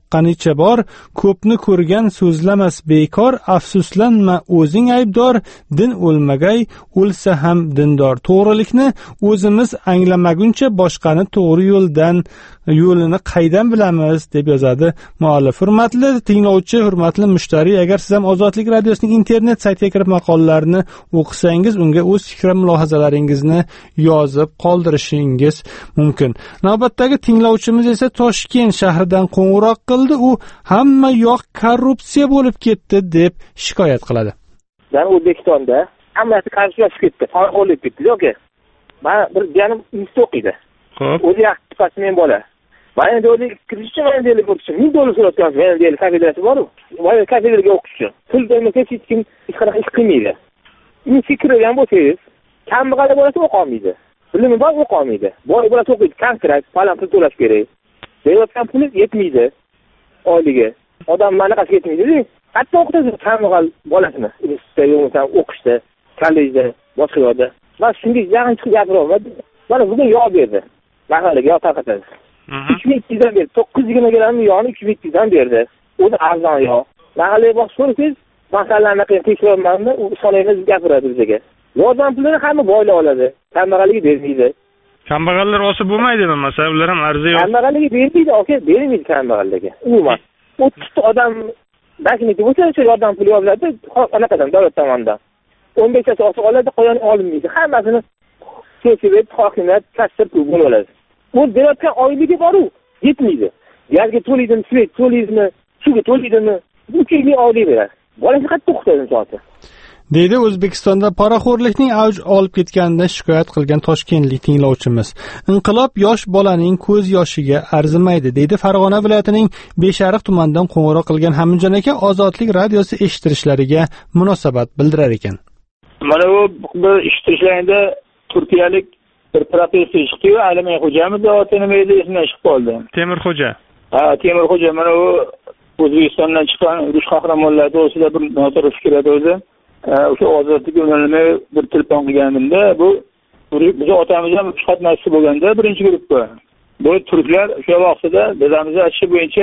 qanicha bor, ko'pni ko'rgan so'zlamas bekor, afsuslanma o'zing aybdor, din o'lmagay, o'lsa ham dindor. To'g'rilikni o'zimiz anglamaguncha boshqani to'g'ri yo'ldan yo'lini qaydan bilamiz, deb yozadi muallif. Hurmatli tinglovchi, hurmatli mushtariy, agar siz ham Ozodlik radiosining internet saytiga kirib maqolalarni o'qisangiz, unga o'z fikr mulohazalaringizni yozib qoldirishingiz mumkin. Navbatdagi tinglovchimiz esa Toshkent shahridan qo'ng'iroq qildi. U hamma yoq korrupsiya bo'lib ketdi deb shikoyat qiladi. Men O'zbekistonda hammasi korrupsiyalashib ketdi, farqolib ketdi, yo'q. Men bir jiyanim institut o'qiydi. Xo'p. O'zi yaxshi chiqasi men bola. Men endi o'zi kirishchi, men endi o'qishim. ming dollar so'rayotgan, men endi kafedrasi bor-ku. Men kafedraga o'qishim. Pul bermasa hech kim hech qanaqa ish qilmaydi. Men fikirlagan bo'lsangiz, kambag'al bo'lsa o'qolmaydi. Bilimi bor o'qolmaydi. Boy bo'lsa o'qiydi, kontrakt, falan pul to'lash kerak. Berayotgan puli yetmaydi oyliga. Odam mana qancha yetmaydi. Hatto o'qitadi kambag'al bolasini. Universitetda yo'qsa o'qishda, kollejda, boshqa yerda. Men shunga yaqin chiqib gapiraman. Mana bugun yo'q berdi. Mahallaga yo'q tarqatadi. uch ming dan berdi. to'qqiz yuz yigirma gramni yog'ni uch ming dan berdi. O'zi arzon yo'q. Mahallaga borib so'rasangiz, masallalarni qilib tekshirolmayman, u sonayni gapiradi bizga. Yordam pulini hamma boylar oladi. Kambag'allarga bermaydi. Kambag'allar olsa bo'lmaydimi? Masalan, ular ham arzi yo'q. Kambag'allarga bermaydi, aka, bermaydi kambag'allarga. Umuman. o'ttiz ta odam bakiniki bo'lsa, o'sha yordam puli oladi, anaqadan davlat tomonidan. o'n besh ta olsa oladi, qolgani olinmaydi. Hammasini sessiya, hokimiyat kasb pul bo'ladi. Bu berayotgan oyligi bor-ku, yetmaydi. Gazga to'laydimi, svet to'laydimi, suvga to'laydimi, uch ming oylik beradi. Bolasi qattiq o'qitadi soati. deydi O'zbekistonda poraxo'rlikning avj olib ketganidan shikoyat qilgan toshkentlik tinglovchimiz. Inqilob yosh bolaning ko'z yoshiga arzimaydi, deydi Farg'ona viloyatining Beshariq tumanidan qo'ng'iroq qilgan Haminjon aka Ozodlik radiosi eshittirishlariga munosabat bildirar ekan. Mana bu bir eshittirishlarida turkiyalik bir professor chiqdi-yu, Alimay Xo'jami da'vatini mayda esimdan chiqib qoldi. Temirxo'ja. Ha, Temirxo'ja mana u O'zbekistondan chiqqan urush qahramonlari to'g'risida bir noto'g'ri fikr edi o'zi. O'sha ozodlik yo'nalishini bir telefon qilganimda, bu biz otamiz ham uch qatnashchi bo'lganda birinchi guruhda. Bu turklar o'sha vaqtida dadamizning aytishi bo'yicha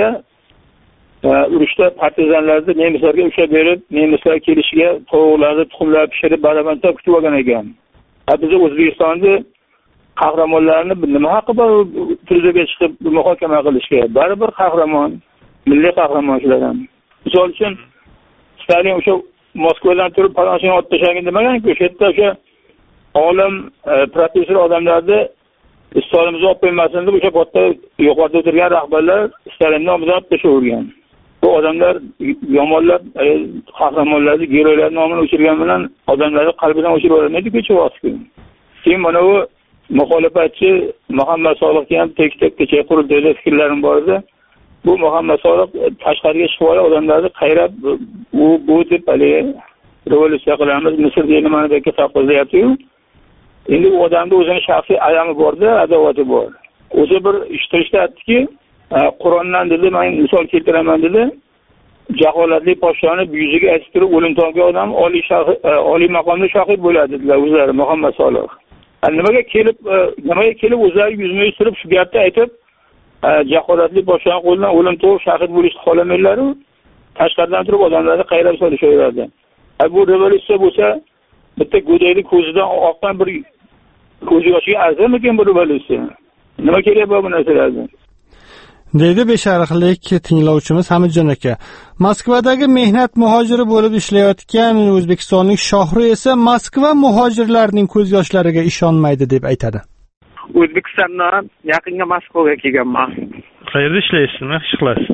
urushda partizanlarni nemislarga ushlab berib, nemislar kelishiga tovuqlarni, tuxumlarni pishirib barabancha kutib olgan ekan. Biz O'zbekistonda qahramonlarni nima haqqi bor televiziyaga chiqib muhokama qilishga? Baribir qahramon, milliy qahramon shular ham. Misol uchun Stalin o'sha Moskvadan turib Palansini otib tashlagan demagan-ku, o'sha yerda o'sha olim, professor odamlarni Stalinimizni olib qo'ymasin deb o'sha botta yuqorida o'tirgan rahbarlar Stalinni nomidan olib tashlavergan. Bu odamlar yomonlar, qahramonlarni, geroylar nomini o'chirgan bilan odamlarni qalbidan o'chirib yubormaydi ko'cha vaqtda. Keyin mana bu muxolifatchi Muhammad Soliqga ham tek-tekkacha qurultoyda fikrlarim bor edi. Bu Muhammad Soliq tashqariga chiqib olib odamlarni qayrab u bu deb hali revolyutsiya qilamiz, Misrda nimani deb taqqozlayapti-yu. Endi u odamda o'zining shaxsiy ayami bor-da, adovati bor. O'zi bir ishtirishda aytdiki, Qur'ondan dedi, men misol keltiraman dedi. Jaholatli podshoni yuziga aytib turib o'lim to'nga odam oliy oliy maqomda shohid bo'ladi dedilar o'zlari Muhammad Soliq. Nimaga kelib nimaga kelib o'zlari yuzma yuz turib shu gapni aytib jaholatli podshoni qo'lidan o'lim to'g'ri shahid bo'lishni xohlamaylar-ku. Tashqaridan turib odamlarni qayrab solishaveradi. Bu revolyutsiya bo'lsa, bitta go'dakni ko'zidan oqqan bir ko'z yoshiga arzimikin bu revolyutsiya? Nima kerak bu narsalarga? deydi Beshariqlik tinglovchimiz Hamidjon aka. Moskvadagi mehnat muhojiri bo'lib ishlayotgan o'zbekistonlik Shohru esa Moskva muhojirlarining ko'z yoshlariga ishonmaydi deb aytadi. O'zbekistondan yaqinga Moskvaga kelganman. Qayerda ishlaysiz? Nima ish qilasiz?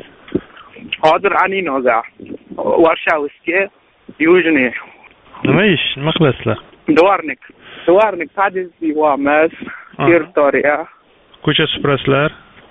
Hozir Aninoda, Varshavskiy, Yujniy. Nima ish? Nima qilasizlar? Dvornik. Dvornik, pod'ezd yuvamiz, territoriya. Ko'cha suprasizlar?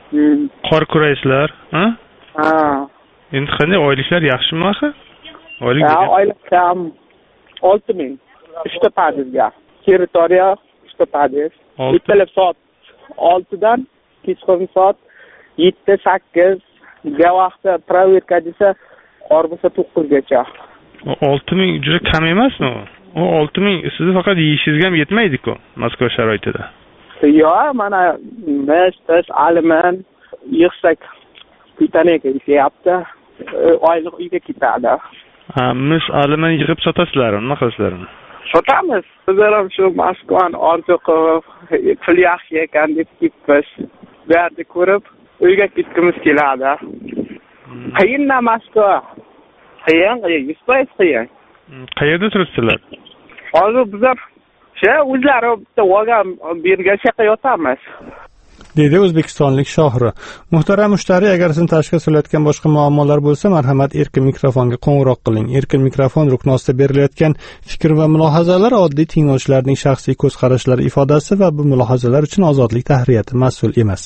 Qor kuraysizlar, ha? Ha. Endi qanday oyliklar yaxshimi axir? Oylik ha, oylik ham olti ming. uchta pod'ezdga. Territoriya, uchta pod'ezd. Ertalab soat oltidan kechqurun soat yetti sakkiz ga vaqtda proverka desa, qor bo'lsa to'qqizgacha. olti ming juda kam emasmi? O olti ming sizni faqat yeyishingizga ham yetmaydi-ku Moskva sharoitida. Yo'q, mana mesh, tash, aliment, yig'sak Pitaniga ishlayapti. Oylik uyga ketadi. Ha, mis alimani yig'ib sotasizlar, nima qilasizlar? Sotamiz. Bizlar ham shu Moskvani orzu qilib, pul yaxshi ekan deb ketmiz. Bu yerda ko'rib, uyga ketgimiz keladi. Qiyin Moskva. Qiyin, yuz foiz qiyin. Qayerda turibsizlar? Hozir bizlar shu o'zlari bitta vagon bergan shaqa yotamiz. Dedi O'zbekistonlik Shohri. Muhtaram mushtariy, agar sizni tashkil qilayotgan boshqa muammolar bo'lsa, marhamat erkin mikrofonga qo'ng'iroq qiling. Erkin mikrofon rukni ostida berilayotgan fikr va mulohazalar oddiy tinglovchilarning shaxsiy ko'z qarashlari ifodasi va bu mulohazalar uchun Ozodlik tahriyati mas'ul emas.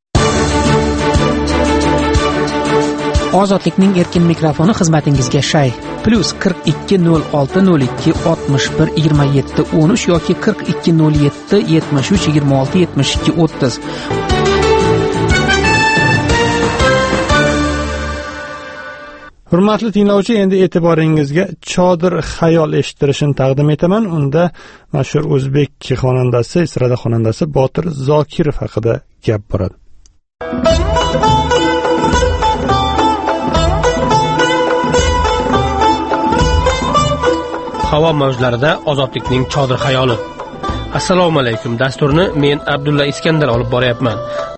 Ozodlikning erkin mikrofoni xizmatingizga shay. Plus qirq ikki nol olti nol ikki oltmish bir yigirma yetti o'n uch yoki qirq ikki nol yetti yetmish uch yigirma olti yetmish ikki o'ttiz. Hurmatli tinglovchi, endi e'tiboringizga Chodir xayol eshittirishini taqdim etaman. Unda mashhur o'zbek xonandasi, estrada xonandasi Botir Zokirov haqida gap boradi. Havo mavjlarida Ozodlikning Chodir xayoli. Assalomu alaykum. Dasturni men Abdulla Iskandar olib boryapman.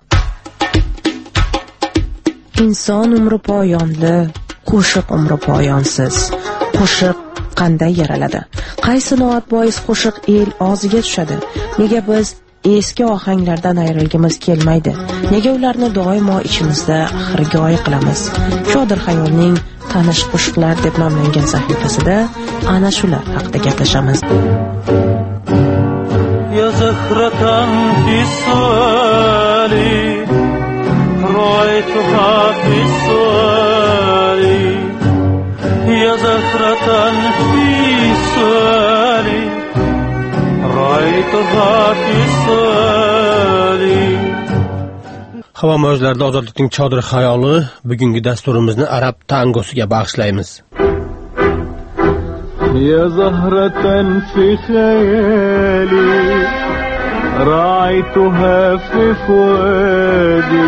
Inson umri poyonli, qo'shiq umri poyonsiz. Qo'shiq qanday yaraladi? Qaysi noat bois qo'shiq el og'ziga tushadi? Nega biz eski ohanglardan ayrilgimiz kelmaydi? Nega ularni doimo ichimizda xirgoyi qilamiz? Chodir xayolning tanish qo'shiqlar deb nomlangan sahifasida ana shular haqida gaplashamiz. Ya zahratan fi suali ra'aytuha fi suali ya zahratan fi suali ra'aytuha fi suali. Havo mavjlarida Ozodlikning Chodir xayoli. Bugungi dasturimizni arab tangosiga bag'ishlaymiz. Ya zahratan fi khayali ra'aytuha fi fuadi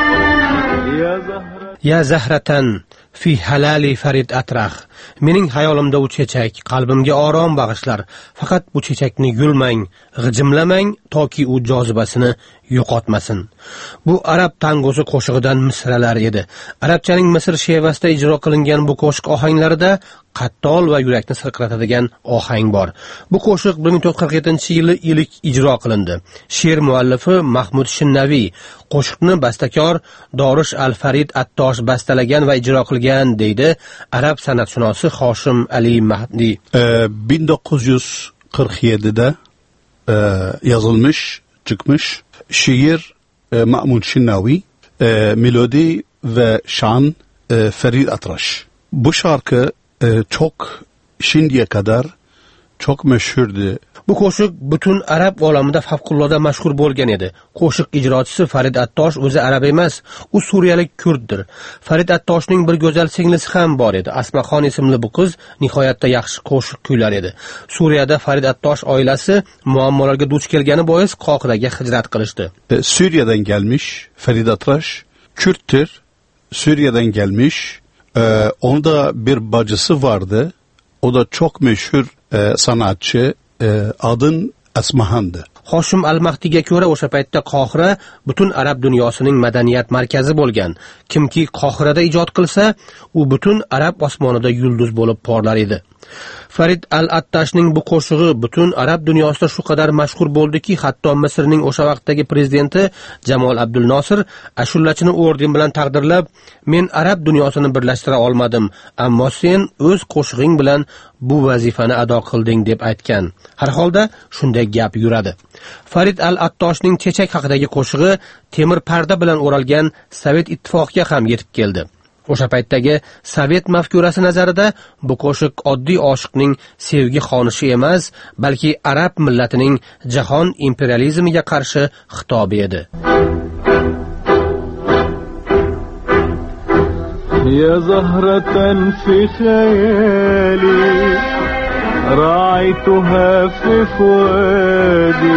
Ya zahratan fi halali Farid Atraq. Mening hayolimda u chechak qalbimga orom bag'ishlar. Faqat bu chechakni yulmang, g'ijimlamang toki u jozibasini yo'qotmasin. Bu arab tangosi qo'shig'idan misralar edi. Arabchaning Misr shevasida ijro qilingan bu qo'shiq ohanglarida qattol va yurakni sirqiratadigan ohang bor. Bu qo'shiq bir ming to'rt yuz qirq yettinchi yili ilk ijro qilindi. She'r muallifi Mahmud Shinnaviy, qo'shiqni bastakor Dorish al-Farid Attosh bastalagan va ijro qilgan deydi arab san'atshunosi Hoshim Ali Mahdi. bin to'qqiz yuz qirq yedida e, yozilmiş, çıkmış şiir e, Mahmud Shinnaviy, e, melodi ve şan e, Farid Atrash. Bu şarkı e, çok şimdiye kadar çok meşhurdu. Bu qo'shiq butun arab olamida favqulodda mashhur bo'lgan edi. Qo'shiq ijrochisi Farid Attosh o'zi arab emas, u suriyalik kurddir. Farid Attoshning bir go'zal singlisi ham bor edi. Asmaxon ismli bu qiz nihoyatda yaxshi qo'shiq kuylar edi. Suriyada Farid Attosh oilasi muammolarga duch kelgani bois Qohiraga hijrat qilishdi. E, Suriye'den gelmiş Farid Atrash, Kürttür. Suriye'den gelmiş. E, onda bir bacısı vardı. O da çok meşhur e, sanatçı. E, adın Asmahan'dı. Hoshim al-Mahdiga ko'ra o'sha paytda Qohira butun arab dunyosining madaniyat markazi bo'lgan. Kimki Qohirada ijod qilsa, u butun arab osmonida yulduz bo'lib porlar edi. Farid al-Attashning bu qo'shig'i butun arab dunyosida shu qadar mashhur bo'ldiki, hatto Misrning o'sha vaqtdagi prezidenti Jamol Abdul Nosir ashulachini orden bilan taqdirlab, "Men arab dunyosini birlashtira olmadim, ammo sen o'z qo'shig'ing bilan bu vazifani ado qilding" deb aytgan. Har holda shunday gap yuradi. Farid al-Attoshning chechak haqidagi qo'shig'i temir parda bilan o'ralgan Sovet ittifoqiga ham yetib keldi. O'sha paytdagi Sovet mafkurasi nazarida bu qo'shiq oddiy oshiqning sevgi xonishi emas, balki arab millatining jahon imperializmiga qarshi xitobi edi. Ya zahratan fi khayali ra'aytuha fi fuadi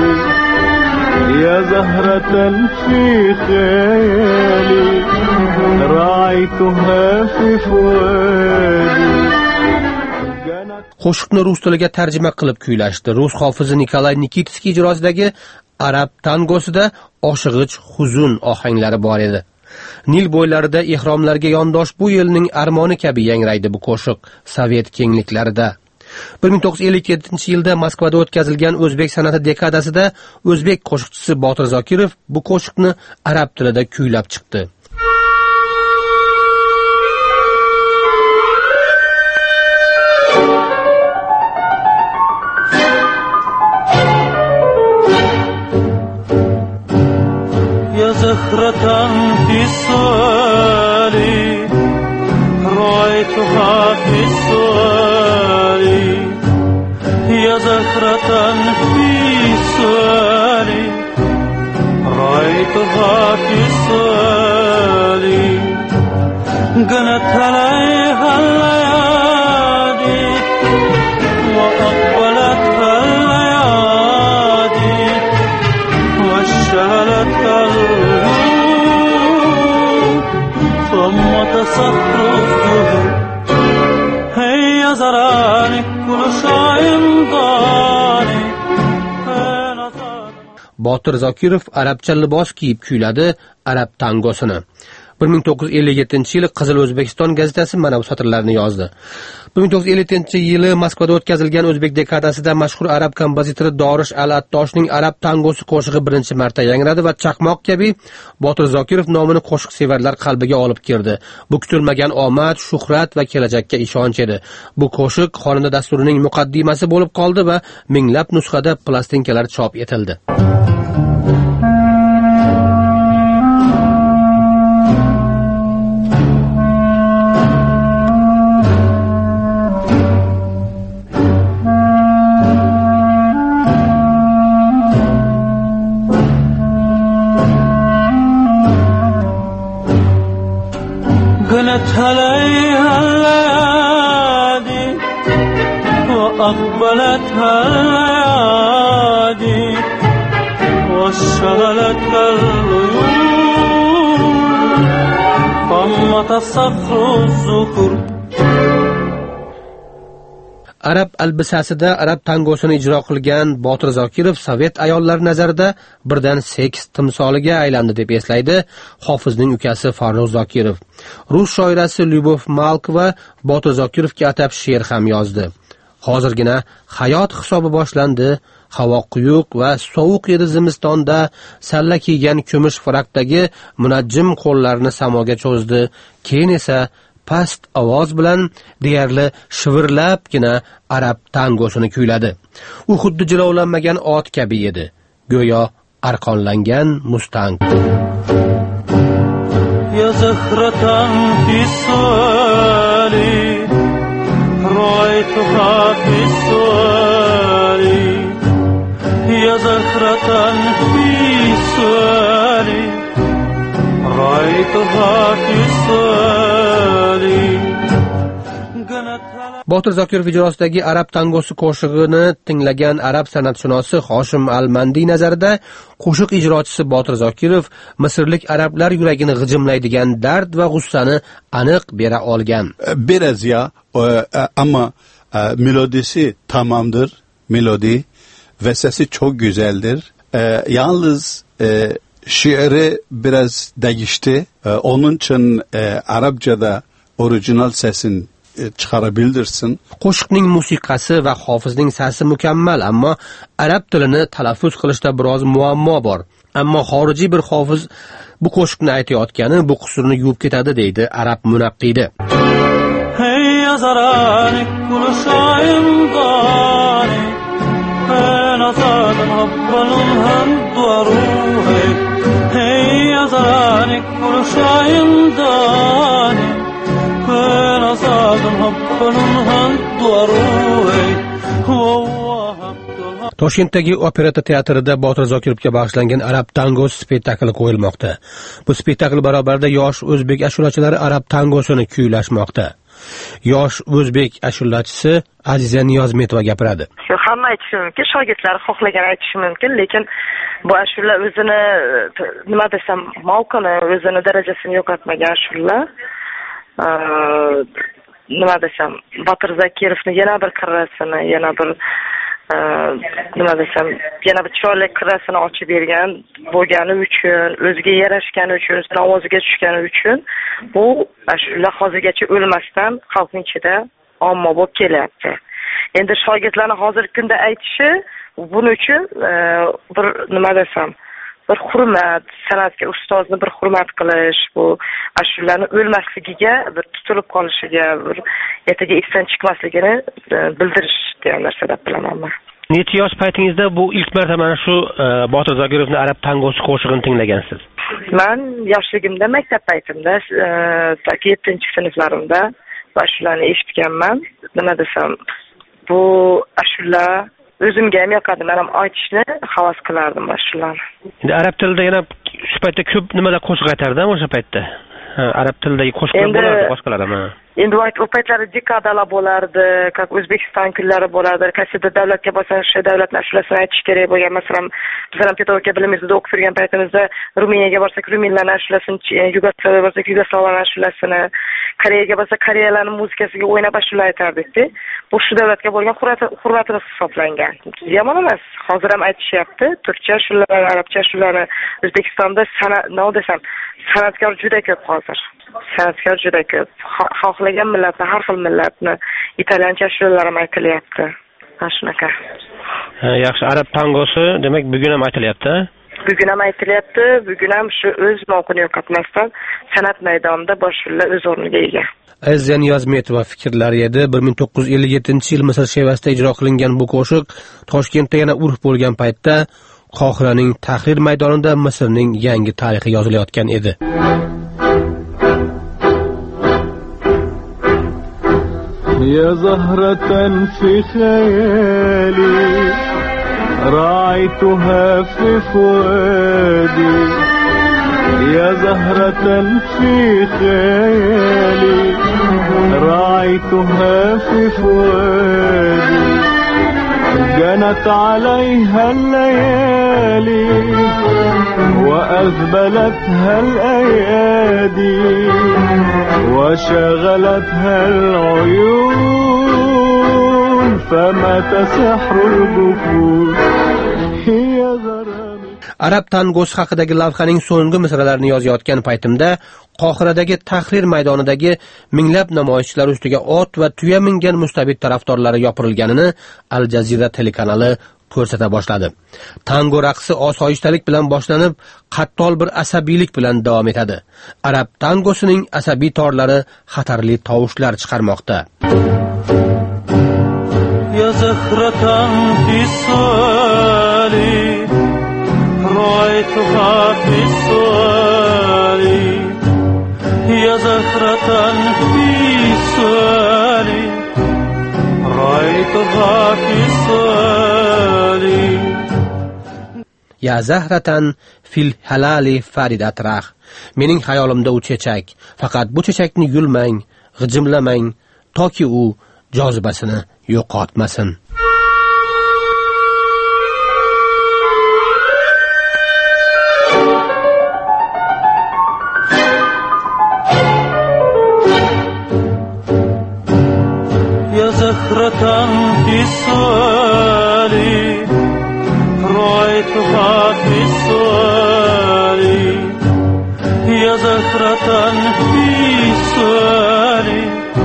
Ya zahratan fi khayali رأيتها في فؤادي. Qo'shiqni rus tiliga tarjima qilib kuylashdi. Rus hofizi Nikolay Nikitskiy ijrosidagi arab tangosida oshig'ich huzun ohanglari bor edi. Nil bo'ylarida ehromlarga yondosh bu yilning armoni kabi yangraydi bu qo'shiq Sovet kengliklarida. bir ming to'qqiz yuz ellik yettinchi yilda Moskvada o'tkazilgan o'zbek san'ati dekadasida o'zbek qo'shiqchisi Botir Zokirov bu qo'shiqni arab tilida kuylab chiqdi. زهرة في السؤال رأيتها في السؤال يا زهرة في السؤال رأيتها في السؤال جنت عليها الليالي وأقبلتها الليالي واشتغلت صخر الزهر هيا زراني كل شيء ضاني. Botir Zokirov arabcha libos kiyib kuyladi arab tangosini. bir ming to'qqiz yuz ellik yettinchi yili Qizil O'zbekiston gazetasi mana bu satrlarni yozdi. bir ming to'qqiz yuz ellik yettinchi yili Moskvada o'tkazilgan o'zbek dekadasida mashhur arab kompozitori Dorish al-Attoshning arab tangosi qo'shig'i birinchi marta yangradi va chaqmoq kabi Botir Zokirov nomini qo'shiq sevarlar qalbiga olib kirdi. Bu kutilmagan omad, shuhrat va kelajakka ishonch edi. Bu qo'shiq xonanda dasturining muqaddimasi bo'lib qoldi va minglab nusxada plastinkalar chop etildi. عليها الليالي وأقبلتها الليالي واشتغلتها العيون فمت الصخر الزهر. Arab albisasida arab tangosini ijro qilgan Botir Zokirov Sovet ayollari nazarida birdan seks timsoliga aylandi deb eslaydi hofizning ukasi Farruh Zokirov. Rus shoirasi Lyubov Malkova Botir Zokirovga atab she'r ham yozdi. Hozirgina hayot hisobi boshlandi. Havo quyuq va sovuq edi zimistonda, salla kiygan kumush frakdagi munajjim qo'llarini samoga cho'zdi. Keyin esa past ovoz bilan deyarli shivirlabgina arab tangosini kuyladi. U xuddi jilovlanmagan ot kabi edi, go'yo arqonlangan mustang. Ya zahratan fi suali ra'aytuha fi suali ya zahratan fi suali ra'aytuha fi suali. Botir Zokirov ijrosidagi arab tangosi qo'shig'ini tinglagan arab san'atshunosi Hoshim Al-Mandi nazarida qo'shiq ijrochisi Botir Zokirov misrlik arablar yuragini g'ijimlaydigan dard va g'ussani aniq bera olgan. Biraz ya ama melodisi tamamdır, melodi ve sesi çok güzeldir. Yalnız şiiri biraz değişti. Onun için Arapçada orijinal sesin chiqarabildirsin. Qo'shiqning musiqasi va hofizning sasi mukammal, ammo arab tilini talaffuz qilishda biroz muammo bor. Ammo xorijiy bir hofiz bu qo'shiqni aytayotgani bu qusurni yuvib ketadi deydi arab munaqqidi. Hey yazarani kul shayimdani nazardan habbalun handuruhi hey yazarani kul shayimdani Toshkentdagi operetta teatrida Botir Zokirovga bag'ishlangan arab tangosi spektakli qo'yilmoqda. Bu spektakl barobarida yosh o'zbek ashulachilari arab tangosini kuylashmoqda. Yosh o'zbek ashulachisi Aziza Niyozmetova gapiradi. Hamma aytishi mumkin, shogirdlar xohlagan aytishi mumkin, lekin bu ashula o'zini nima desam, mavqini, o'zini darajasini yo'qotmagan ashula. nima desam, Botir Zakirovni yana bir qirrasini, yana bir nima desam, yana bir chiroyli qirrasini ochib bergan bo'lgani uchun, o'ziga yarashgani uchun, ovoziga tushgani uchun bu shular hozirgacha o'lmasdan xalqning ichida omma bo'lib kelyapti. Endi shogirdlarni hozirgi kunda aytishi buning uchun bir nima desam, bir hurmat, san'atga ustozni bir hurmat qilish, bu ashulalarni o'lmasligiga, bir tutilib qolishiga, bir ertaga esdan chiqmasligini bildirish degan narsa deb bilaman men. Necha yosh paytingizda bu ilk marta mana shu Botir Zokirovning Arab tangosi qo'shig'ini tinglagansiz? Men yoshligimda maktab paytimda, yettinchi sinflarimda ashularni eshitganman. Nima desam, bu ashular o'zimga ham yoqadi, men ham aytishni havas qilardim ashularni. Endi arab tilida yana shu paytda ko'p nimalar qo'shiq aytardi o'sha paytda. Ha, arab tilidagi qo'shiqlar bo'lardi, boshqalar ham. Endi u paytlarda dekadalar bo'lardi, как O'zbekiston kunlari bo'lardi. Qaysidir davlatga bo'lsa, o'sha davlatning ashulasini aytish kerak bo'lgan. Masalan, biz ham pedagogika bilimimizda o'qib yurgan paytimizda Ruminiyaga borsak, Ruminlarning ashulasini, Yugoslaviyaga borsak, Yugoslavlarning ashulasini, Koreyaga bo'lsa, Koreyalarning muzikasiga o'ynab ashula aytardik-da. Bu shu davlatga bo'lgan hurmatimiz hisoblangan. Yomon emas. Hozir ham aytishyapti, turkcha ashular, arabcha ashularni O'zbekistonda san'at, nima desam, san'atkor juda ko'p hozir. San'atkor juda ko'p. Xohlagan millatni, har xil millatni italyancha ashulalar ham aytilyapti. Mana shunaqa. Ha, yaxshi, arab tangosi, demak, bugun ham aytilyapti. Bugun ham aytilyapti, bugun ham shu o'z mavqini yo'qotmasdan san'at maydonida boshliqlar o'z o'rniga ega. Aziza Niyozmetova fikrlari edi. bir ming to'qqiz yuz ellik yettinchi yil Misr Shevasida ijro qilingan bu qo'shiq Toshkentda yana urf bo'lgan paytda Qohiraning Tahrir maydonida Misrning yangi tarixi yozilayotgan edi. يا زهرة في خيالي رأيتها في فؤادي يا زهرة في خيالي رأيتها في فؤادي جنت عليها الليالي وأذبلتها الأيادي وشغلتها العيون فمات سحر الجفون هي غرامي. Arab tangosi haqidagi lavhaning so'nggi misralarini yozayotgan paytimda Qohiradagi Tahrir maydonidagi minglab namoyishchilar ustiga ot va tuya mingan mustabid tarafdorlari yopirilganini Al Jazeera telekanali ko'rsata boshladi. Tango raqsi osoyishtalik bilan boshlanib, qattol bir asabiylik bilan davom etadi. Arab tangosining asabiy torlari xatarli tovushlar chiqarmoqda. Ya zahratan fi sali ra'aytuha fi sali ya zahratan fi sali ra'aytuha fi sali Ya zahratan fil halali faridat rah. Mening xayolimda u chechak. Faqat bu chechakni yulmang, g'ijimlamang, toki u jozibasini yo'qotmasin. Ya zahratan fi sali رأيتها في السؤالي يا زهرة في السؤالي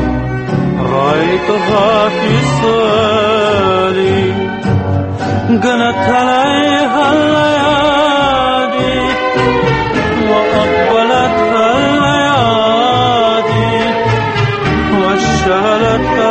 رأيتها في السؤالي جنت عليها الليالي وأقبلتها الليالي واشتغلتها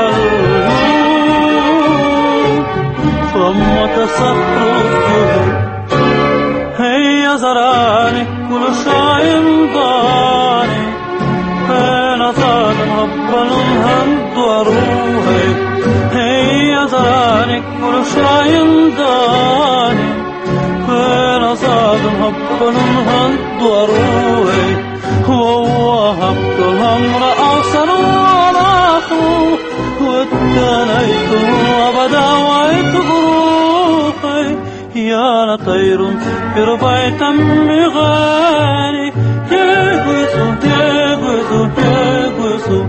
الهموم ثم تصفر هيا زراني كل شيء ضاني فين صاد هبل الهند وروحي هيا زراني كل شيء ضاني فين صاد هبل الهند وروحي ووهبت الأمر أوصل وراحه واتنيت وبداويت غروحي يا طير بربيت مغاني يغوث يغوث يغوث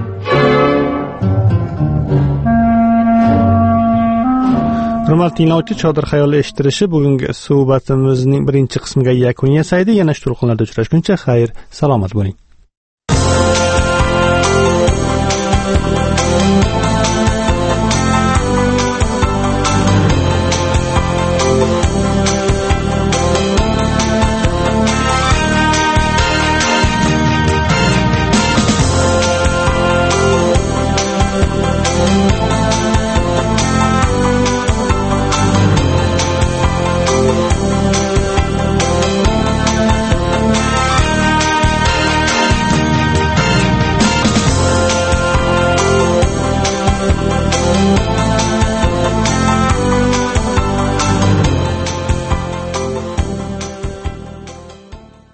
muhtamal tinglovchi, Chodir xayol eshittirishi bugungi suhbatimizning birinchi qismiga yakun yasaydi. Yana shu to'lqinlarda uchrashguncha xayr, salomat bo'ling.